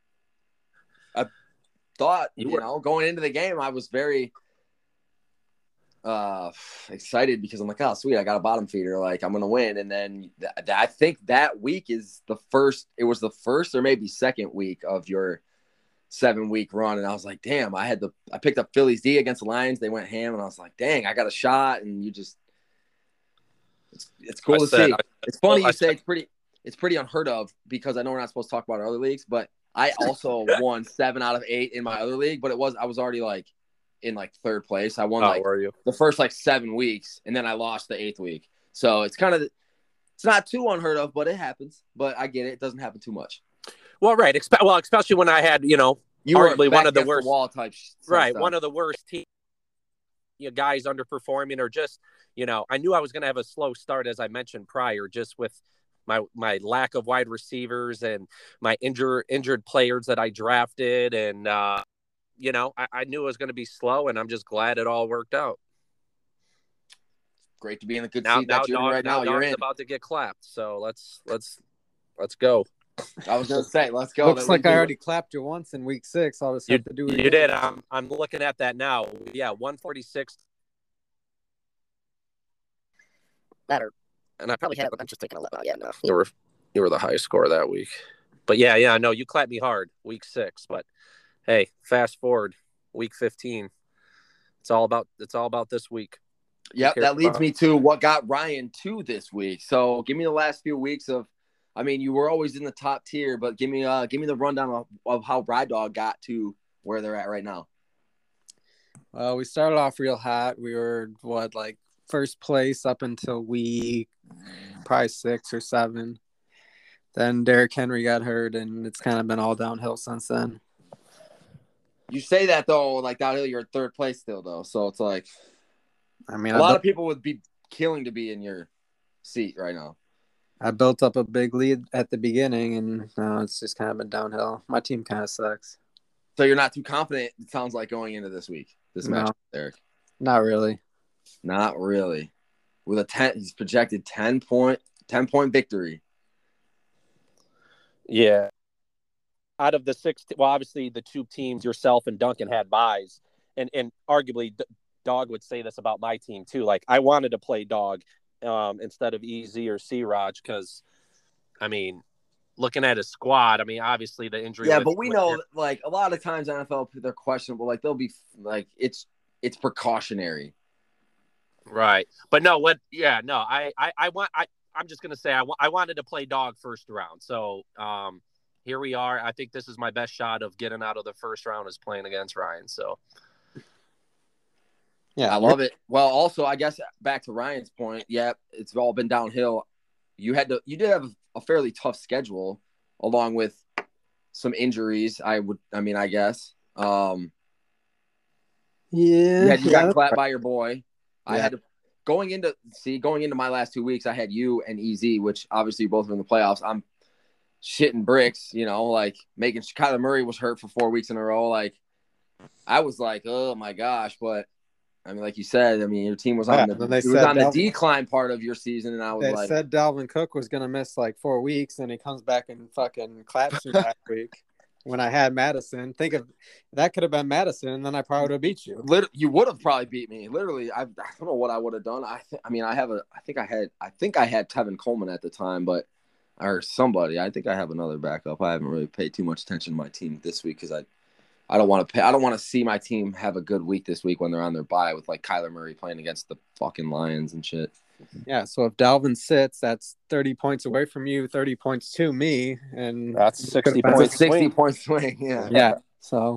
thought, going into the game, I was very excited because I'm like, oh, sweet, I got a bottom feeder. Like, I'm going to win. And then I think that week is the first or maybe second week of your 7-week run. And I was like, damn, I picked up Phillies D against the Lions. They went ham. And I was like, dang, I got a shot. And it's cool to see. It's funny you say it's pretty unheard of because I know we're not supposed to talk about our other leagues, but I also won 7 out of 8 in my other league, but I was already like in like 3rd place. I won the first 7 weeks, and then I lost the 8th week. So it's not too unheard of, but it happens. But I get it. It doesn't happen too much. Well, right. Especially when I had, you arguably one of the worst wall type. Right. Stuff. One of the worst teams, guys underperforming or just, I knew I was going to have a slow start, as I mentioned prior, just with my lack of wide receivers and my injured players that I drafted. And, I knew it was going to be slow, and I'm just glad it all worked out. Great to be in the good seat that you're in right now. You're in. About to get clapped, so let's go. I was going to say, let's go. Looks like I already clapped you once in week 6. I'll just have to do it. You did. I'm looking at that now. Yeah, 146. Better. And I probably had. I'm just thinking a lot. Yeah, no, you were the highest score that week. But yeah, no, you clapped me hard week 6. But hey, fast forward week 15. It's all about this week. Yep, that leads me to what got Ryan to this week. So give me the last few weeks of. I mean, you were always in the top tier, but give me the rundown of how Ride Dog got to where they're at right now. Well, we started off real hot. We were first place up until week probably 6 or 7. Then Derrick Henry got hurt, and it's kind of been all downhill since then. You say that though, downhill, you're in 3rd place still though, so it's like, I mean, a lot of people would be killing to be in your seat right now. I built up a big lead at the beginning, and now it's just kind of been downhill. My team kind of sucks. So you're not too confident, it sounds like, going into this match, Eric? Not really. Not really. With he's projected 10-point victory. Yeah. Out of the 6, obviously the 2 teams, yourself and Duncan, had buys, and arguably Dog would say this about my team too. Like, I wanted to play Dog instead of EZ or C-Raj because, I mean, looking at his squad, I mean, obviously the injury. Yeah, but we know, a lot of times NFL, they're questionable. They'll be it's precautionary. Right. But no, I'm just going to say I wanted to play Dog first round. So here we are. I think this is my best shot of getting out of the first round is playing against Ryan. So. Yeah, I love it. Well, also, I guess back to Ryan's point, yeah, it's all been downhill. You did have a fairly tough schedule along with some injuries. I guess. You got clapped by your boy. Yeah. I had to going into my last 2 weeks, I had you and EZ, which obviously both are in the playoffs. I'm shitting bricks, making Kyler Murray was hurt for 4 weeks in a row. I was like, oh my gosh, but I mean, like you said, I mean, your team was on the decline part of your season, and they said Dalvin Cook was going to miss 4 weeks, and he comes back and fucking claps you that week. When I had Madison, think of that could have been Madison, and then I probably would have beat you. You would have probably beat me. Literally, I don't know what I would have done. I think I had Tevin Coleman at the time, or somebody. I think I have another backup. I haven't really paid too much attention to my team this week because I don't want to see my team have a good week this week when they're on their bye with like Kyler Murray playing against the fucking Lions and shit. Yeah, so if Dalvin sits, that's 30 points away from you, 30 points to me, and that's 60 That's points. a 60-point swing. Yeah. Yeah. So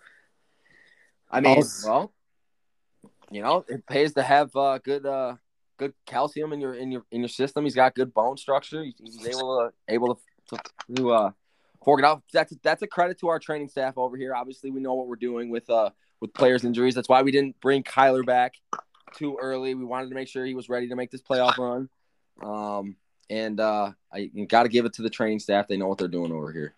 I mean, well, it pays to have good calcium in your system. He's got good bone structure. He's able to fork it out. That's a credit to our training staff over here. Obviously, we know what we're doing with players' injuries. That's why we didn't bring Kyler back too early. We wanted to make sure he was ready to make this playoff run. You got to give it to the training staff. They know what they're doing over here.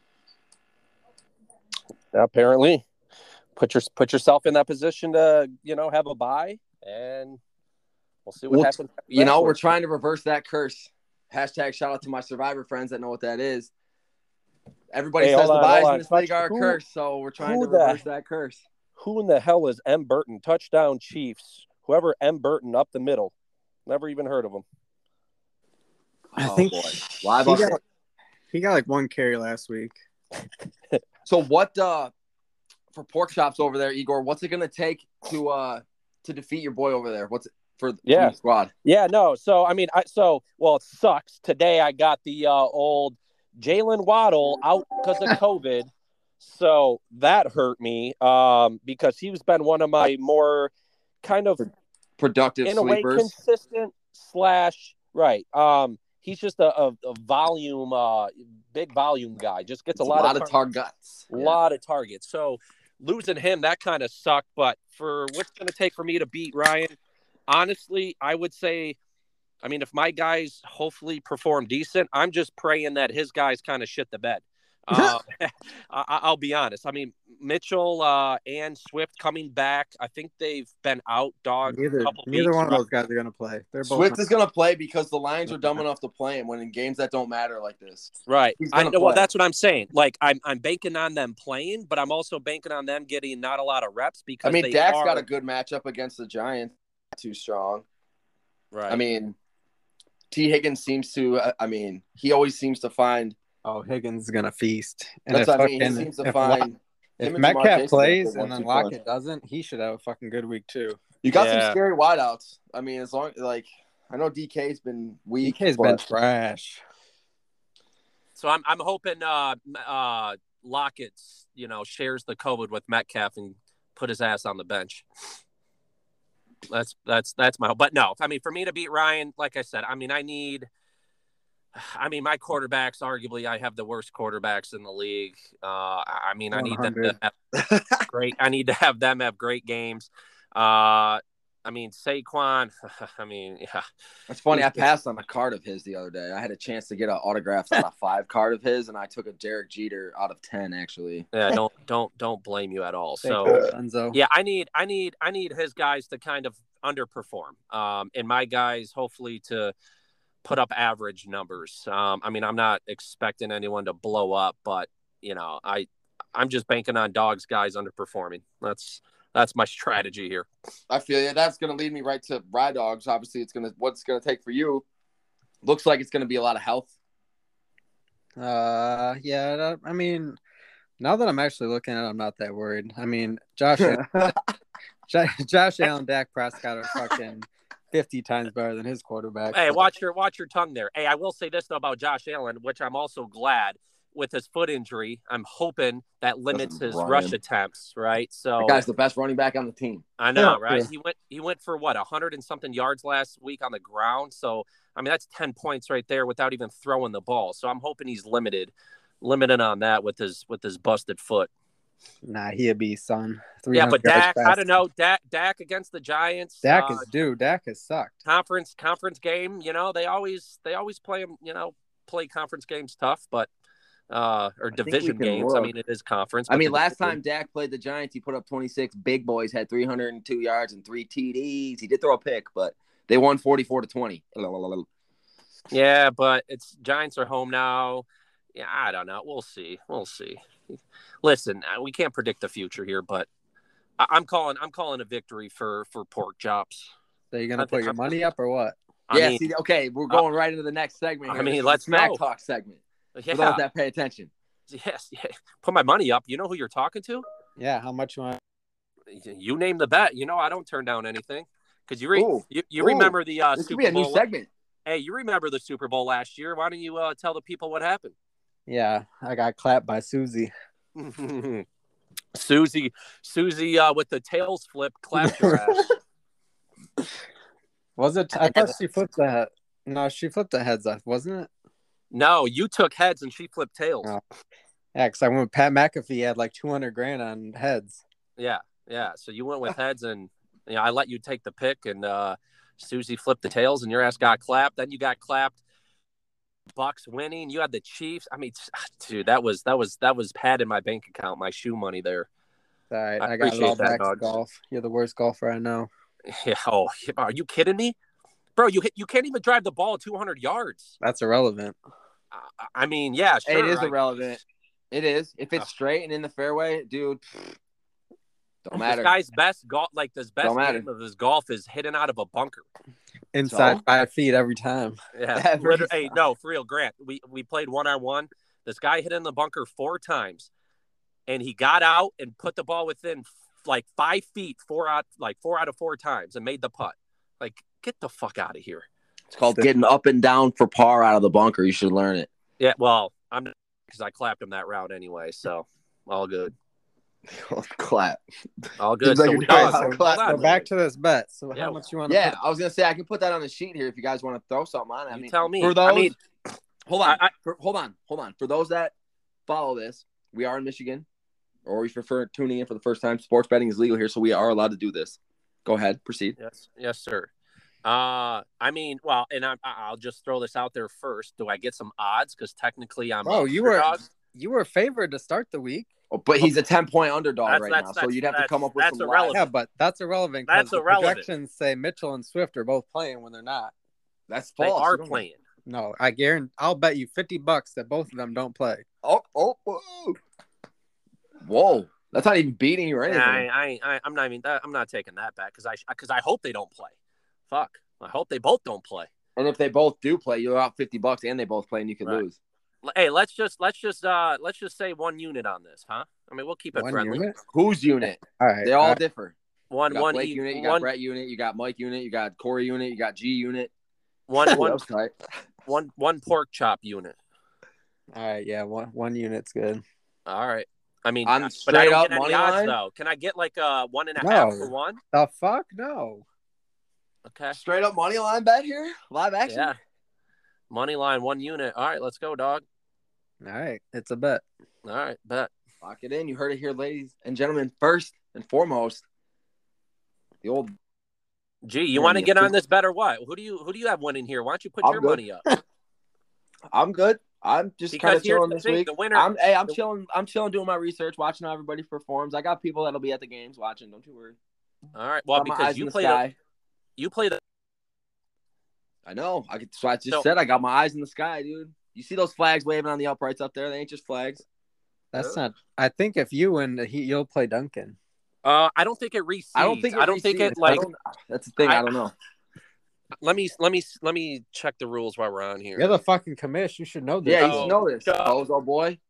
Apparently, put yourself in that position to have a bye, and we'll see what happens. We're trying to reverse that curse. Hashtag shout out to my Survivor friends that know what that is. Everybody says the buys in this league are a curse, so we're trying to reverse that curse. Who in the hell is M. Burton? Touchdown Chiefs. Whoever M. Burton up the middle. Never even heard of him. I think boy. He got like one carry last week. So what for pork chops over there, Igor? What's it gonna take to defeat your boy over there? What's it for the squad? Yeah, no. So I mean, it sucks. Today I got the old Jalen Waddle out because of COVID, so that hurt me because he's been one of my more kind of productive in a way consistent / right. He's just a volume, big volume guy. Just gets a lot of targets. A lot of targets. So losing him, that kind of sucked. But for what's going to take for me to beat Ryan, honestly, I would say, I mean, if my guys hopefully perform decent, I'm just praying that his guys kind of shit the bed. I'll be honest. I mean, Mitchell and Swift coming back. I think they've been out dog. Neither one of those guys are going to play. Swift is going to play because the Lions are dumb enough to play him when in games that don't matter like this. Right. I know. Well, that's what I'm saying. Like I'm banking on them playing, but I'm also banking on them getting not a lot of reps because Dak's got a good matchup against the Giants. Too strong. Right. I mean, T. Higgins seems to. He always seems to find. Oh, Higgins is gonna feast. And that's what I mean. He seems to find. If Metcalf plays and then Lockett doesn't, he should have a fucking good week too. You got some scary wideouts. I mean, as long I know DK's been weak. DK's been trash. So I'm hoping Lockett shares the COVID with Metcalf and put his ass on the bench. That's my hope. But no, I mean, for me to beat Ryan, like I said, my quarterbacks, arguably, I have the worst quarterbacks in the league. I need them to have great. I need to have them have great games. Saquon. That's funny. I passed on a card of his the other day. I had a chance to get an autographed out of 5 card of his, and I took a Derek Jeter out of 10. Actually, yeah. Don't blame you at all. So yeah, I need his guys to kind of underperform. And my guys hopefully to put up average numbers. I'm not expecting anyone to blow up, but I'm just banking on guys underperforming. That's my strategy here. I feel you. That's going to lead me right to Rye Dogs. Obviously, what's going to take for you. Looks like it's going to be a lot of health. Yeah. I mean, now that I'm actually looking at it, I'm not that worried. I mean, Josh Allen, Dak Prescott are fucking 50 times better than his quarterback. Hey, watch your tongue there. Hey, I will say this though about Josh Allen, which I'm also glad with his foot injury. I'm hoping that limits his rush attempts, right? So that guy's the best running back on the team. I know, right? Yeah. He went for 100 and something yards last week on the ground. So that's 10 points right there without even throwing the ball. So I'm hoping he's limited on that with his busted foot. Nah, he a beast, son. Yeah, but Dak, I don't know. Dak against the Giants. Dak has sucked. Conference game. They always play him. Play conference games tough, but or division games. Look. It is conference. Last time Dak played the Giants, he put up 26 big boys, had 302 yards and 3 TDs. He did throw a pick, but they won 44-20. Yeah, but Giants are home now. Yeah, I don't know. We'll see. Listen, we can't predict the future here, but I'm calling a victory for pork chops. So you're gonna put your money up or what? Okay, we're going right into the next segment. Here. Let's Smack go. Talk segment. Yeah. For those that pay attention. Yes. Yeah. Put my money up. You know who you're talking to? Yeah, how much you want? You name the bet. You know I don't turn down anything because you remember the this Super could be a Bowl new segment. Hey, you remember the Super Bowl last year? Why don't you tell the people what happened? Yeah, I got clapped by Susie. Susie, with the tails flip, clapped your ass. Was it? I thought she flipped the head. No, she flipped the heads up, wasn't it? No, you took heads and she flipped tails. Oh. Yeah, because I went with Pat McAfee. Had like $200,000 on heads. Yeah. So you went with heads, and I let you take the pick, and Susie flipped the tails, and your ass got clapped. Then you got clapped. Bucks winning. You had the Chiefs. I mean, dude, that was pad in my bank account, my shoe money there. All right, I got it all back to golf. You're the worst golfer I know. Yeah, are you kidding me, bro? You can't even drive the ball 200 yards. That's irrelevant. I mean, yeah, sure. It is irrelevant. It is. If it's straight and in the fairway, dude, don't matter. This guy's best golf, game of his golf is hitting out of a bunker. Inside 5 feet every time. Yeah. Hey, no, for real, Grant. We played 1-on-1. This guy hit in the bunker 4 times, and he got out and put the ball within like 5 feet, 4 out of 4 times, and made the putt. Like, get the fuck out of here. It's called getting up and down for par out of the bunker. You should learn it. Yeah, well, because I clapped him that route anyway, so all good. Clap. All good. So back to this bet. So how much you want to put? I was going to say, I can put that on the sheet here if you guys want to throw something on it. I mean, tell me. For those, hold on. For those that follow this, we are in Michigan, or if you're tuning in for the first time, sports betting is legal here, so we are allowed to do this. Go ahead. Proceed. Yes, sir. I mean, well, and I'll just throw this out there first. Do I get some odds? Because technically I'm you were favored to start the week. Oh, but he's a 10-point underdog right now, so you'd have to come up with some irrelevant. Yeah, but that's irrelevant. That's irrelevant. The projections say Mitchell and Swift are both playing when they're not. That's false. They are playing. No, I guarantee. I'll bet you $50 that both of them don't play. Oh. Whoa. That's not even beating you or anything. I'm not even. I'm not taking that back because I hope they don't play. Fuck. I hope they both don't play. And if they both do play, you're out $50 and they both play and you could lose. Hey, let's just say 1 unit on this, huh? I mean, we'll keep it friendly. Unit? Whose unit? All right. They all differ. One Blake unit, you got Brett unit, you got Mike unit, you got Corey unit, you got G unit. One pork chop unit. All right, yeah, one unit's good. All right. I mean, but I don't get any odds though. Can I get like 1.5 for one? The fuck no. Okay. Straight up money line bet here, live action. Yeah. Money line 1 unit. All right, let's go, dog. All right, it's a bet. All right, bet. Lock it in. You heard it here, ladies and gentlemen. First and foremost, the old. Gee, you want to get on this bet or what? Who do you have winning here? Why don't you put your money up? I'm good. I'm just kind of chilling this week. The winner. I'm chilling. I'm chilling, doing my research, watching how everybody performs. I got people that'll be at the games watching. Don't you worry. All right. Well, because you play the. I know. I just said I got my eyes in the sky, dude. You see those flags waving on the uprights up there? They ain't just flags. That's not. I think if you win, you'll play Duncan. I don't think it reseeds. I don't think it like. That's the thing. I don't know. Let me check the rules while we're on here. You're the fucking commish. You should know this. Yeah, you should know this. Bozo boy.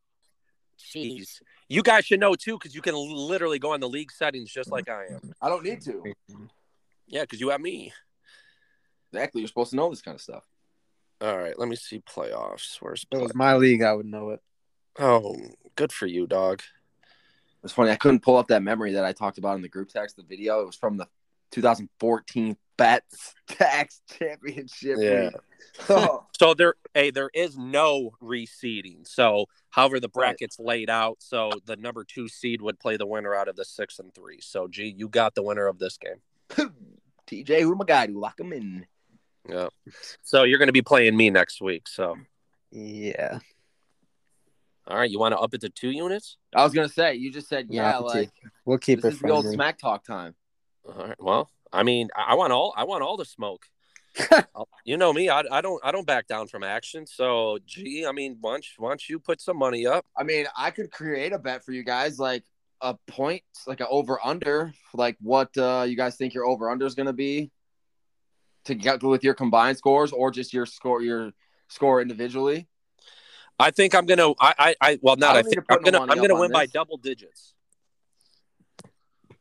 Jeez. You guys should know too, because you can literally go on the league settings just like I am. I don't need to. Yeah, because you have me. Exactly. You're supposed to know this kind of stuff. All right. Let me see playoffs. Where's If it was my league, I would know it. Oh, good for you, dog. It's funny. I couldn't pull up that memory that I talked about in the group text, the video. It was from the 2014 Bets Tax Championship. Yeah. So there is no reseeding. So however the bracket's laid out, so the number 2 seed would play the winner out of the 6 and 3. So G, you got the winner of this game. TJ, who my guy? Lock him in. Yeah. So you're going to be playing me next week. So. Yeah. All right. You want to up it to 2 units? I was going to say, you just said, we'll keep this it is the old smack talk time. All right. Well, I mean, I want all the smoke. You know me. I don't back down from action. So, gee, I mean, why don't you put some money up? I mean, I could create a bet for you guys, like a point, like an over-under, like what you guys think your over-under is going to be to get with your combined scores or just your score individually. I think I'm going to I'm going to win by double digits.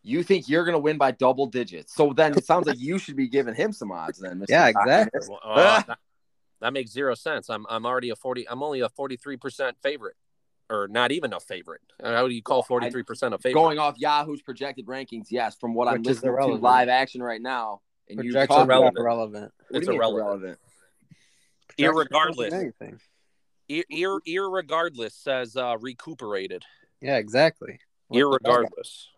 You think you're going to win by double digits. So then it sounds like you should be giving him some odds then. Mr. Yeah, exactly. That makes zero sense. I'm only a 43% favorite, or not even a favorite. How do you call 43% a favorite? Going off Yahoo's projected rankings, yes, from what I'm listening to live action right now. And you talk irrelevant. It's irrelevant. Irregardless. Irregardless says recuperated. Yeah, exactly. Irregardless.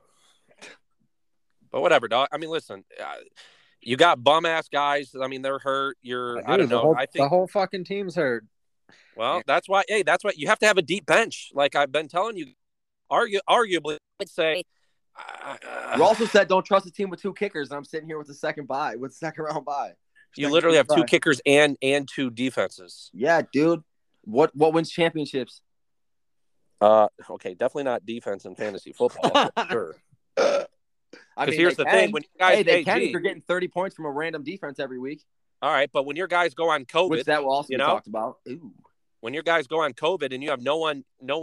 But whatever, dog. I mean, listen, you got bum ass guys. I mean, they're hurt. I don't know. I think the whole fucking team's hurt. Well, that's why. Hey, that's why you have to have a deep bench. Like I've been telling you, arguably, I'd say. You also said don't trust a team with 2 kickers. And I'm sitting here with the second round bye. You literally have 2 kickers and 2 defenses. Yeah, dude. What wins championships? Okay, definitely not defense in fantasy football. Sure. Because here's the thing: when you guys, if you're getting 30 points from a random defense every week. All right, but when your guys go on COVID, which that will also be talked about. Ooh. When your guys go on COVID and you have no one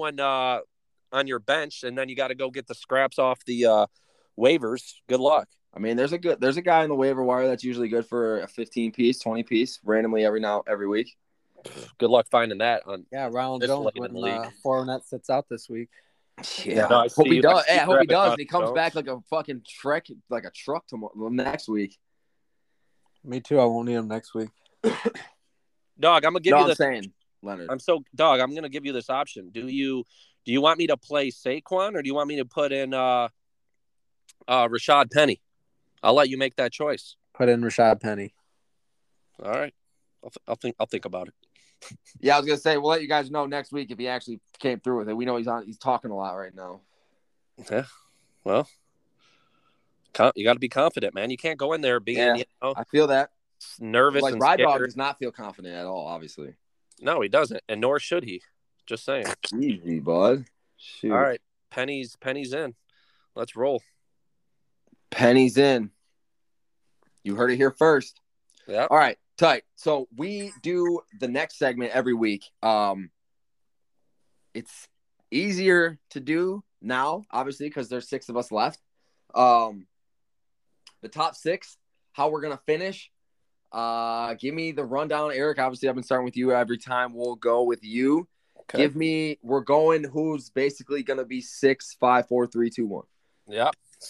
on your bench, and then you got to go get the scraps off the waivers. Good luck. I mean, there's a guy in the waiver wire that's usually good for a 15-piece, 20-piece, randomly every week. Good luck finding that on. Yeah, Ronald Jones when Fournette sits out this week. Yeah, no, I hope he does. I hope he does. And he comes back like a fucking truck tomorrow next week. Me too. I won't need him next week. Dog, I'm gonna give you this. I'm saying, Leonard. I'm gonna give you this option. Do you want me to play Saquon or do you want me to put in Rashad Penny? I'll let you make that choice. Put in Rashad Penny. All right, I'll think about it. Yeah, I was gonna say we'll let you guys know next week if he actually came through with it. We know he's talking a lot right now. Yeah, well, you got to be confident, man. You can't go in there being, I feel that nervous. Like and Rydog does not feel confident at all. Obviously, no, he doesn't, and nor should he. Just saying. Easy, bud. Shoot. All right, Penny's in. Let's roll. Penny's in. You heard it here first. Yeah. All right. Tight. So we do the next segment every week. It's easier to do now, obviously, because there's 6 of us left. The top 6, how we're gonna finish. Give me the rundown, Eric. Obviously, I've been starting with you every time. We'll go with you. Okay. We're going who's basically gonna be 6, 5, 4, 3, 2, 1. Yeah.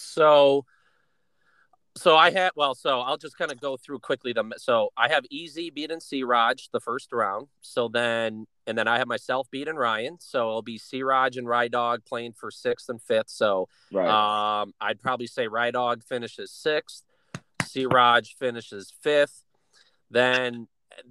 So I'll just kind of go through quickly. So I have Easy beating C-Raj the first round. And then I have myself beating Ryan. So it'll be C-Raj and Rydog playing for 6th and 5th. So right. I'd probably say Rydog finishes 6th, C-Raj finishes 5th. Then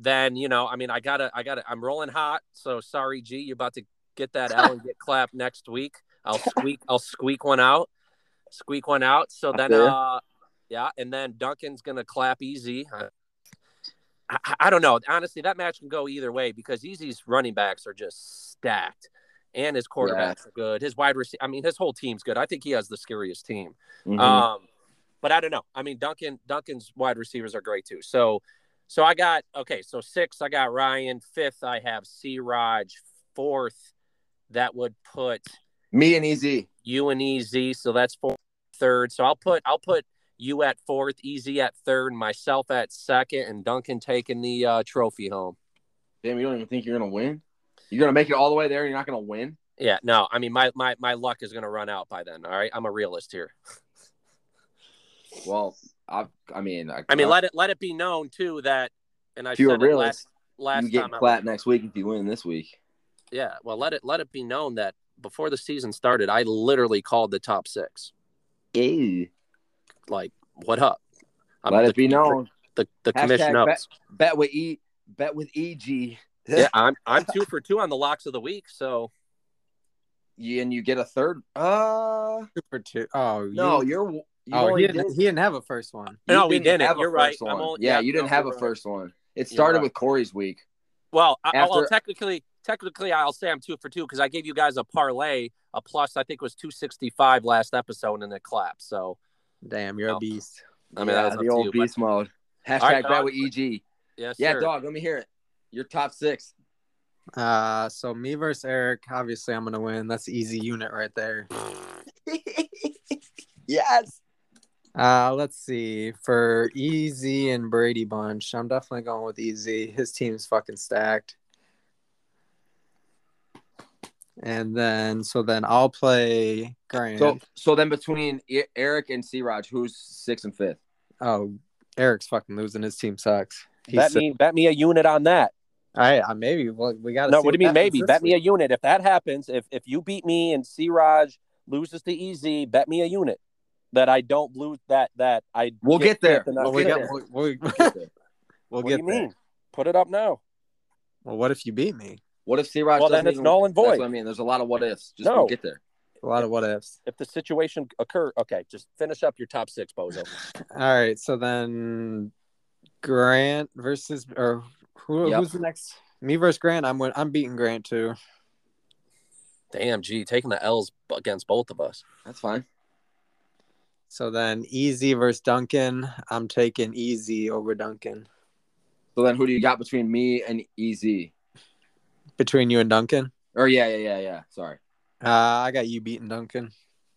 I'm rolling hot. So sorry, G, you're about to get that L and get clapped next week. I'll squeak one out. So then yeah, and then Duncan's going to clap Easy. I don't know. Honestly, that match can go either way because Easy's running backs are just stacked, and his quarterbacks are good. His wide receiver, his whole team's good. I think he has the scariest team. Mm-hmm. But I don't know. Duncan's wide receivers are great too. So I got, so 6, I got Ryan. 5th, I have C-Raj. 4th, that would put me and Easy. You and Easy. So that's 4th. 3rd. So I'll put you at 4th, Easy at 3rd, myself at 2nd, and Duncan taking the trophy home. Damn, you don't even think you're going to win? You're going to make it all the way there and you're not going to win? Yeah, no. My luck is going to run out by then, all right? I'm a realist here. Well, let it be known, too, that, and I said it last you get time. Flat next week if you win this week. Yeah, well, let it be known that before the season started, I literally called the top 6. Ew. Like, what up? Let it be known. The commission knows. Bet with EG. Yeah, I'm 2 for 2 on the locks of the week. So, and you get a 3rd. 2 for 2. Oh no, he didn't have a first one. No, we didn't. You're right. You didn't have a first one. It started with Corey's week. Well, technically, I'll say I'm 2 for 2 because I gave you guys a parlay, a plus. I think it was 265 last episode, and it clapped. So. Damn, you're a beast. The old beast mode. Hashtag bet with EG. Yes, yeah, sir. dog. Let me hear it. Your top 6. So me versus Eric. Obviously, I'm gonna win. That's the easy unit right there. Yes. Let's see. For Easy and Brady Bunch, I'm definitely going with Easy. His team's fucking stacked. And then I'll play Grant. So then between Eric and C-Raj, who's 6th and 5th? Oh, Eric's fucking losing. His team sucks. Bet me a unit on that. All right, maybe we got to. No, what do you mean maybe? Bet me a unit. If that happens, if you beat me and C-Raj loses to Easy, bet me a unit that I don't lose. That I. We'll get there. We'll get there. We'll get there. What do you mean? Put it up now. Well, what if you beat me? What if C-Raj? Well, then it's null and void. That's what I mean. There's a lot of what ifs. We'll get there. A lot of what ifs. If the situation occur, okay, just finish up your top 6, Bozo. All right, so then Grant versus who's the next? Me versus Grant. I'm beating Grant too. Damn, taking the L's against both of us. That's fine. So then Easy versus Duncan. I'm taking Easy over Duncan. So then who do you got between me and Easy? Between you and Duncan? Or yeah. Sorry. I got you beating Duncan.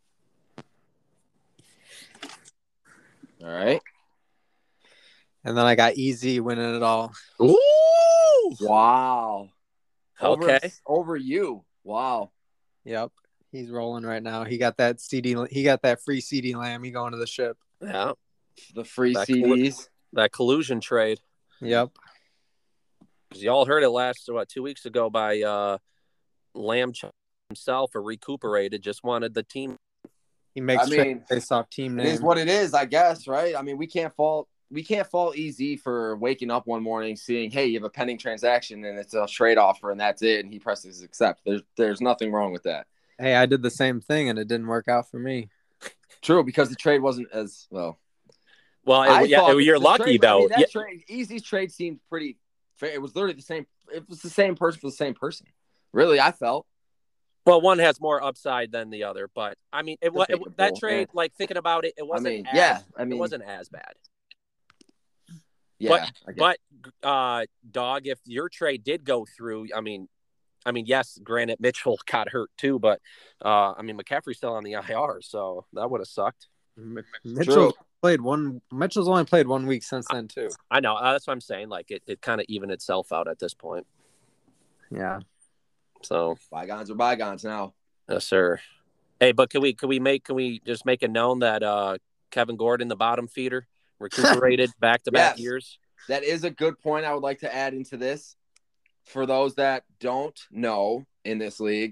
All right. And then I got Easy winning it all. Ooh! Wow. Okay. Over you. Wow. Yep. He's rolling right now. He got that CD. He got that free CD Lamb. He going to the ship. Yeah. The free CDs. That collusion trade. Yep. Because y'all heard it 2 weeks ago by Lamb himself, or recuperated, just wanted the team. He makes based off team name. It is what it is, I guess, right? I mean, we can't fault Easy for waking up one morning seeing, hey, you have a pending transaction and it's a trade offer and that's it, and he presses accept. There's nothing wrong with that. Hey, I did the same thing and it didn't work out for me. True, because the trade wasn't as well. Well, you're lucky though. Easy's trade seemed pretty fair. It was literally the same. It was the same person for the same person. Really, I felt. Well, one has more upside than the other, but I mean, that trade, like thinking about it, it wasn't. It wasn't as bad. Yeah, but dog, if your trade did go through, I mean, yes, granted, Mitchell got hurt too, but McCaffrey's still on the IR, so that would have sucked. Mitchell's only played 1 week since then too. I know, that's what I'm saying. Like it kind of evened itself out at this point. Yeah. So bygones are bygones now. Yes, sir. Hey, but can we just make it known that Kevin Gordon, the bottom feeder, recuperated back-to-back years? That is a good point I would like to add into this. For those that don't know in this league,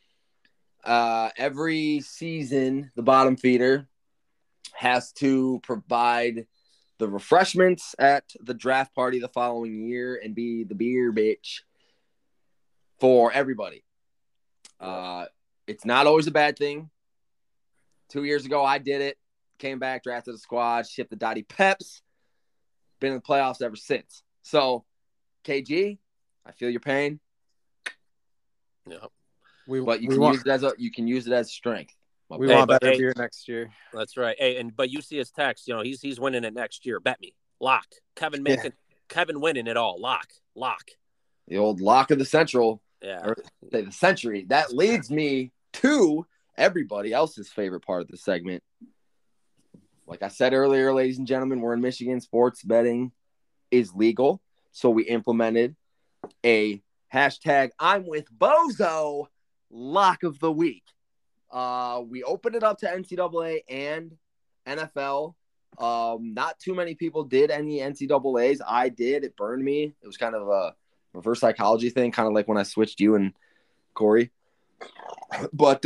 every season the bottom feeder has to provide the refreshments at the draft party the following year and be the beer bitch for everybody. It's not always a bad thing. 2 years ago, I did it. Came back, drafted a squad, shipped the Dottie Peps. Been in the playoffs ever since. So, KG, I feel your pain. Yeah. But you can use it as strength. We want better beer next year. That's right. Hey, but you see his text. You know, he's winning it next year. Bet me. Lock. Kevin winning it all. Lock. The old lock of the Central. Yeah. Or say the century. That leads me to everybody else's favorite part of the segment. Like I said earlier, ladies and gentlemen, we're in Michigan. Sports betting is legal. So we implemented a hashtag I'm with Bozo lock of the week. We opened it up to NCAA and NFL. Not too many people did any NCAAs. I did. It burned me. It was kind of a reverse psychology thing, kind of like when I switched you and Corey. But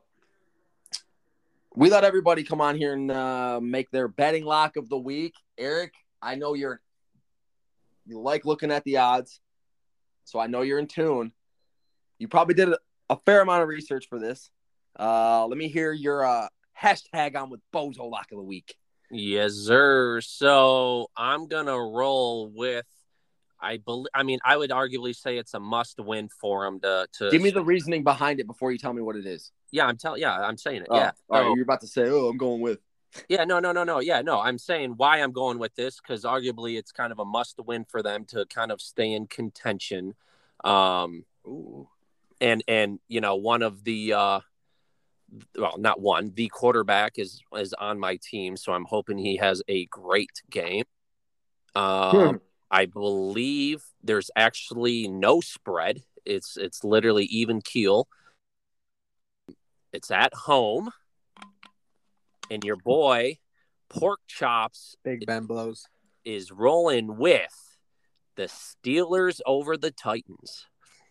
we let everybody come on here and make their betting lock of the week. Eric, I know you like looking at the odds, so I know you're in tune. You probably did a fair amount of research for this. Let me hear your hashtag on with Bozo lock of the week. Yes, sir. So I'm gonna roll with. I would arguably say it's a must-win for him to give me the reasoning behind it before you tell me what it is. I'm saying it. Oh, yeah. All right, you're about to say, "Oh, I'm going with." Yeah, no. Yeah, no. I'm saying why I'm going with this because arguably it's kind of a must-win for them to kind of stay in contention. And one of the not one, the quarterback is on my team, so I'm hoping he has a great game. I believe there's actually no spread. It's literally even keel. It's at home, and your boy Pork Chops Big Ben blows is rolling with the Steelers over the Titans.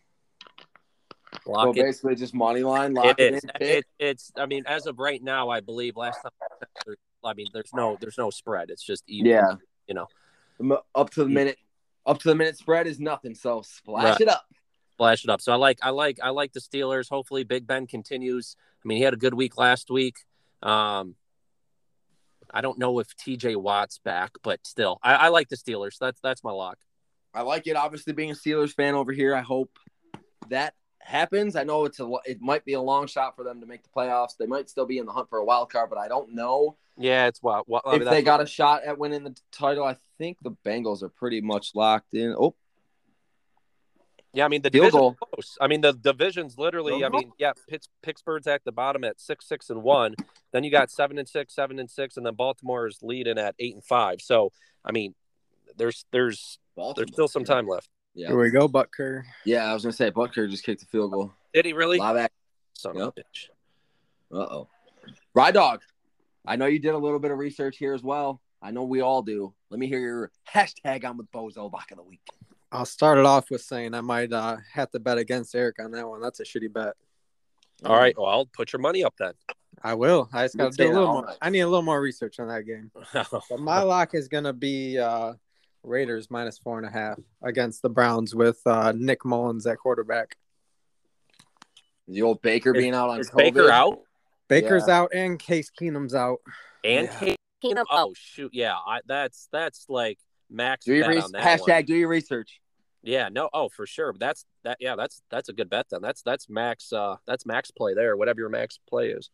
So basically, just money line. Lock it in. It's. I mean, as of right now, I believe last time. I mean, there's no spread. It's just even. Yeah. You know, up to the minute spread is nothing. So splash it up. Splash it up. So I like the Steelers. Hopefully, Big Ben continues. I mean, he had a good week last week. I don't know if TJ Watt's back, but still, I like the Steelers. That's my lock. I like it. Obviously, being a Steelers fan over here, I hope that happens. I know it might be a long shot for them to make the playoffs. They might still be in the hunt for a wild card, but I don't know. Yeah, it's wild. If they got a shot at winning the title, I think the Bengals are pretty much locked in. Oh, yeah. I mean, the division's close. I mean, the division's literally. I mean, yeah. Pittsburgh's at the bottom at 6-6-1. Then you got 7-6, 7-6, and then Baltimore is leading at 8-5. So, I mean, there's still some time left. Yeah. Here we go, Butker. Yeah, I was gonna say Butker just kicked the field goal. Did he really? Live action. Son of a bitch. Uh-oh. Rye Dog, I know you did a little bit of research here as well. I know we all do. Let me hear your hashtag on with Bozo lock of the week. I'll start it off with saying I might have to bet against Eric on that one. That's a shitty bet. All right. Well, I'll put your money up then. I will. I just got to do a little more. I need a little more research on that game. But my lock is going to be Raiders -4.5 against the Browns with Nick Mullins at quarterback. The old Baker being out on COVID. Baker out? Baker's out and Case Keenum's out. And Case Keenum? Oh, shoot. Yeah. That's like max bet on that hashtag one. Do your research. Yeah, no. Oh, for sure. That's a good bet then. That's max play there, whatever your max play is.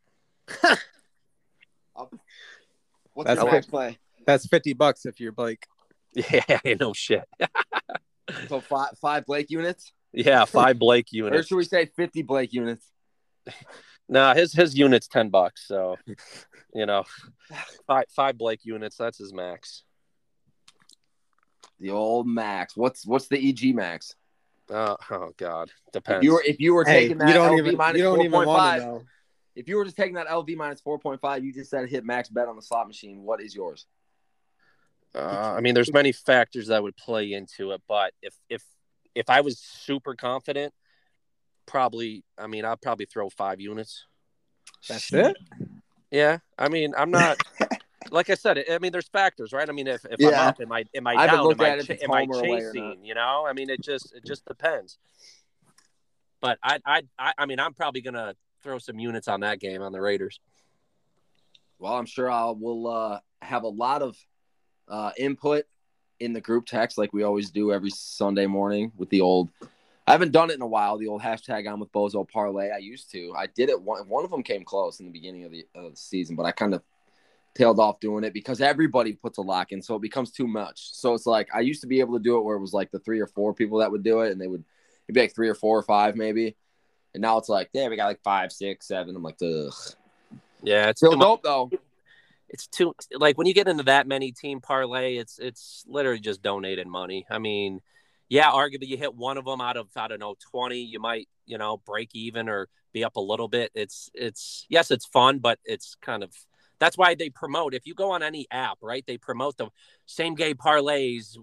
What's your max play? That's $50 if you're Blake. Yeah, no shit. So five Blake units? Yeah, 5 Blake units. Or should we say 50 Blake units? Nah, his unit's $10, so you know, five Blake units, that's his max. The old max. What's the EG max? Oh God, depends. If you were taking that LV minus 4.5, if you were just taking that LV minus 4.5, you just said hit max bet on the slot machine. What is yours? I mean, there's many factors that would play into it, but if I was super confident, I'd probably throw 5 units. That's it? Yeah. I mean, I'm not like I said, I mean, there's factors, right? I mean, if I'm up, am I down? Am I chasing? You know? I mean, it just depends. But I mean, I'm probably gonna throw some units on that game on the Raiders. Well, I'm sure we'll have a lot of input in the group text like we always do every Sunday morning with the old. I haven't done it in a while. The old hashtag on with Bozo parlay. I used to. I did it. One of them came close in the beginning of the season, but I kind of tailed off doing it because everybody puts a lock in, so it becomes too much. So it's like I used to be able to do it where it was like the 3 or 4 people that would do it, and it'd be like 3 or 4 or 5 maybe. And now it's like, yeah, we got like 5, 6, 7. I'm like, ugh. Yeah, it's still dope though. It's too like when you get into that many team parlay, it's literally just donated money. I mean, yeah, arguably you hit one of them out of 20, you might break even or be up a little bit. It's yes, it's fun, but it's kind of that's why they promote. If you go on any app, right, they promote the same game parlays.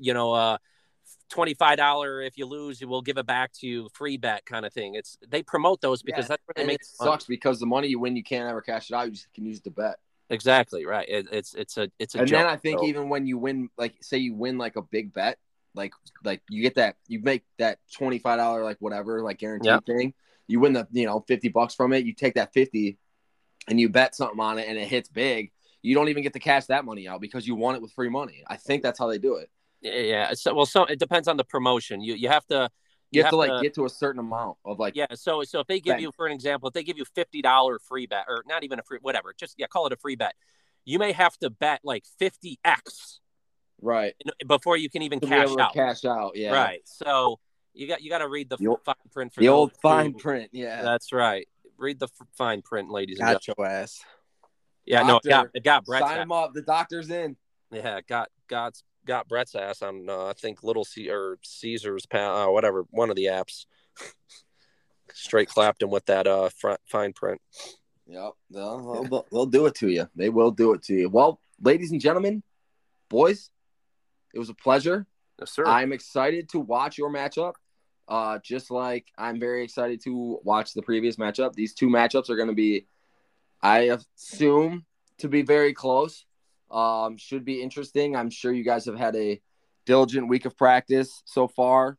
$25 if you lose, you will give it back to you, free bet kind of thing. They promote those because that's where they make it sucks because the money you win, you can't ever cash it out. You just can use the bet. Exactly right. It's a and then I think even when you win, like say you win like a big bet, like you get that, you make that $25 like whatever like guaranteed thing. You win the $50 from it. You take that 50 and you bet something on it and it hits big. You don't even get to cash that money out because you won it with free money. I think that's how they do it. Yeah. So it depends on the promotion. You have to. You have to like get to a certain amount of like. Yeah. So if they give you, for an example, if they give you $50 free bet or not even a free, whatever, just call it a free bet. You may have to bet like 50x. Right. Before you can even cash out. Cash out. Yeah. Right. So you got to read the fine print for the old fine print. Yeah. That's right. the fine print, ladies and Got gentlemen. your ass. Yeah, Doctor, no, it got Brett's sign ass. him up. The doctor's in. Yeah, got Brett's ass on I think Little Caesars, whatever, one of the apps. Straight clapped him with that fine print. Yep, they'll do it to you. They will do it to you. Well, ladies and gentlemen, boys, it was a pleasure. Yes, sir. I'm excited to watch your matchup. Just like I'm very excited to watch the previous matchup. These two matchups are going to be, I assume, to be very close. Should be interesting. I'm sure you guys have had a diligent week of practice so far.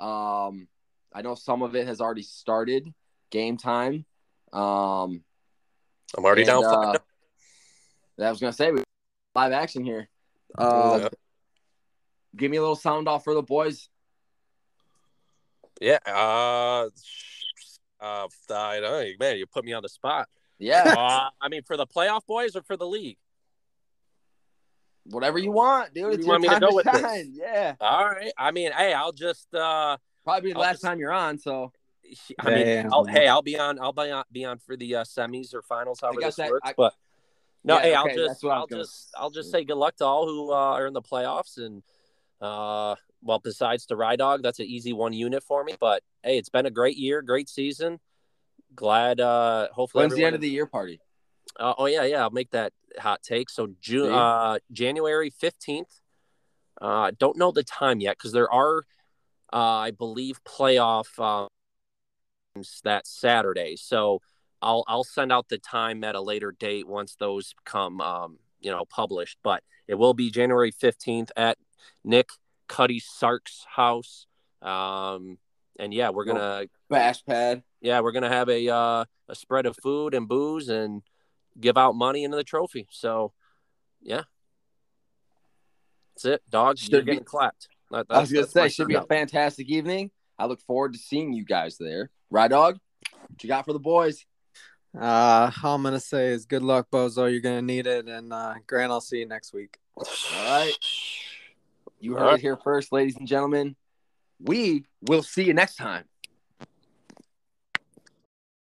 I know some of it has already started. Game time. I'm already down 5. I was going to say, we live action here. Give me a little sound off for the boys. Yeah. I don't know, man. You put me on the spot. Yeah. I mean, for the playoff boys or for the league? Whatever you want, dude. It's your time to shine. Yeah. All right. I mean, hey, I'll just probably the last time you're on. So. I mean, I'll be on. I'll be on for the semis or finals, however this works. But no, yeah, hey, okay, I'll just say good luck to all who are in the playoffs, and well, besides the Rye Dog, that's an easy one unit for me. But hey, it's been a great year, great season. Glad. Hopefully, when's the end of the year party? Oh yeah, I'll make that hot take. So January 15th. Don't know the time yet because there are, I believe, playoff that Saturday. So I'll send out the time at a later date once those come published. But it will be January 15th at Nick Cuddy Sark's house. And yeah, we're gonna bash pad. Yeah, we're gonna have a spread of food and booze and give out money into the trophy. So yeah, that's it. Dogs, you're getting clapped. I was gonna say, should be a fantastic evening. I look forward to seeing you guys there. Rye Dog, what you got for the boys? All I'm gonna say is good luck, Bozo. You're gonna need it, and Grant, I'll see you next week. All right, you heard it here first, ladies and gentlemen. We will see you next time.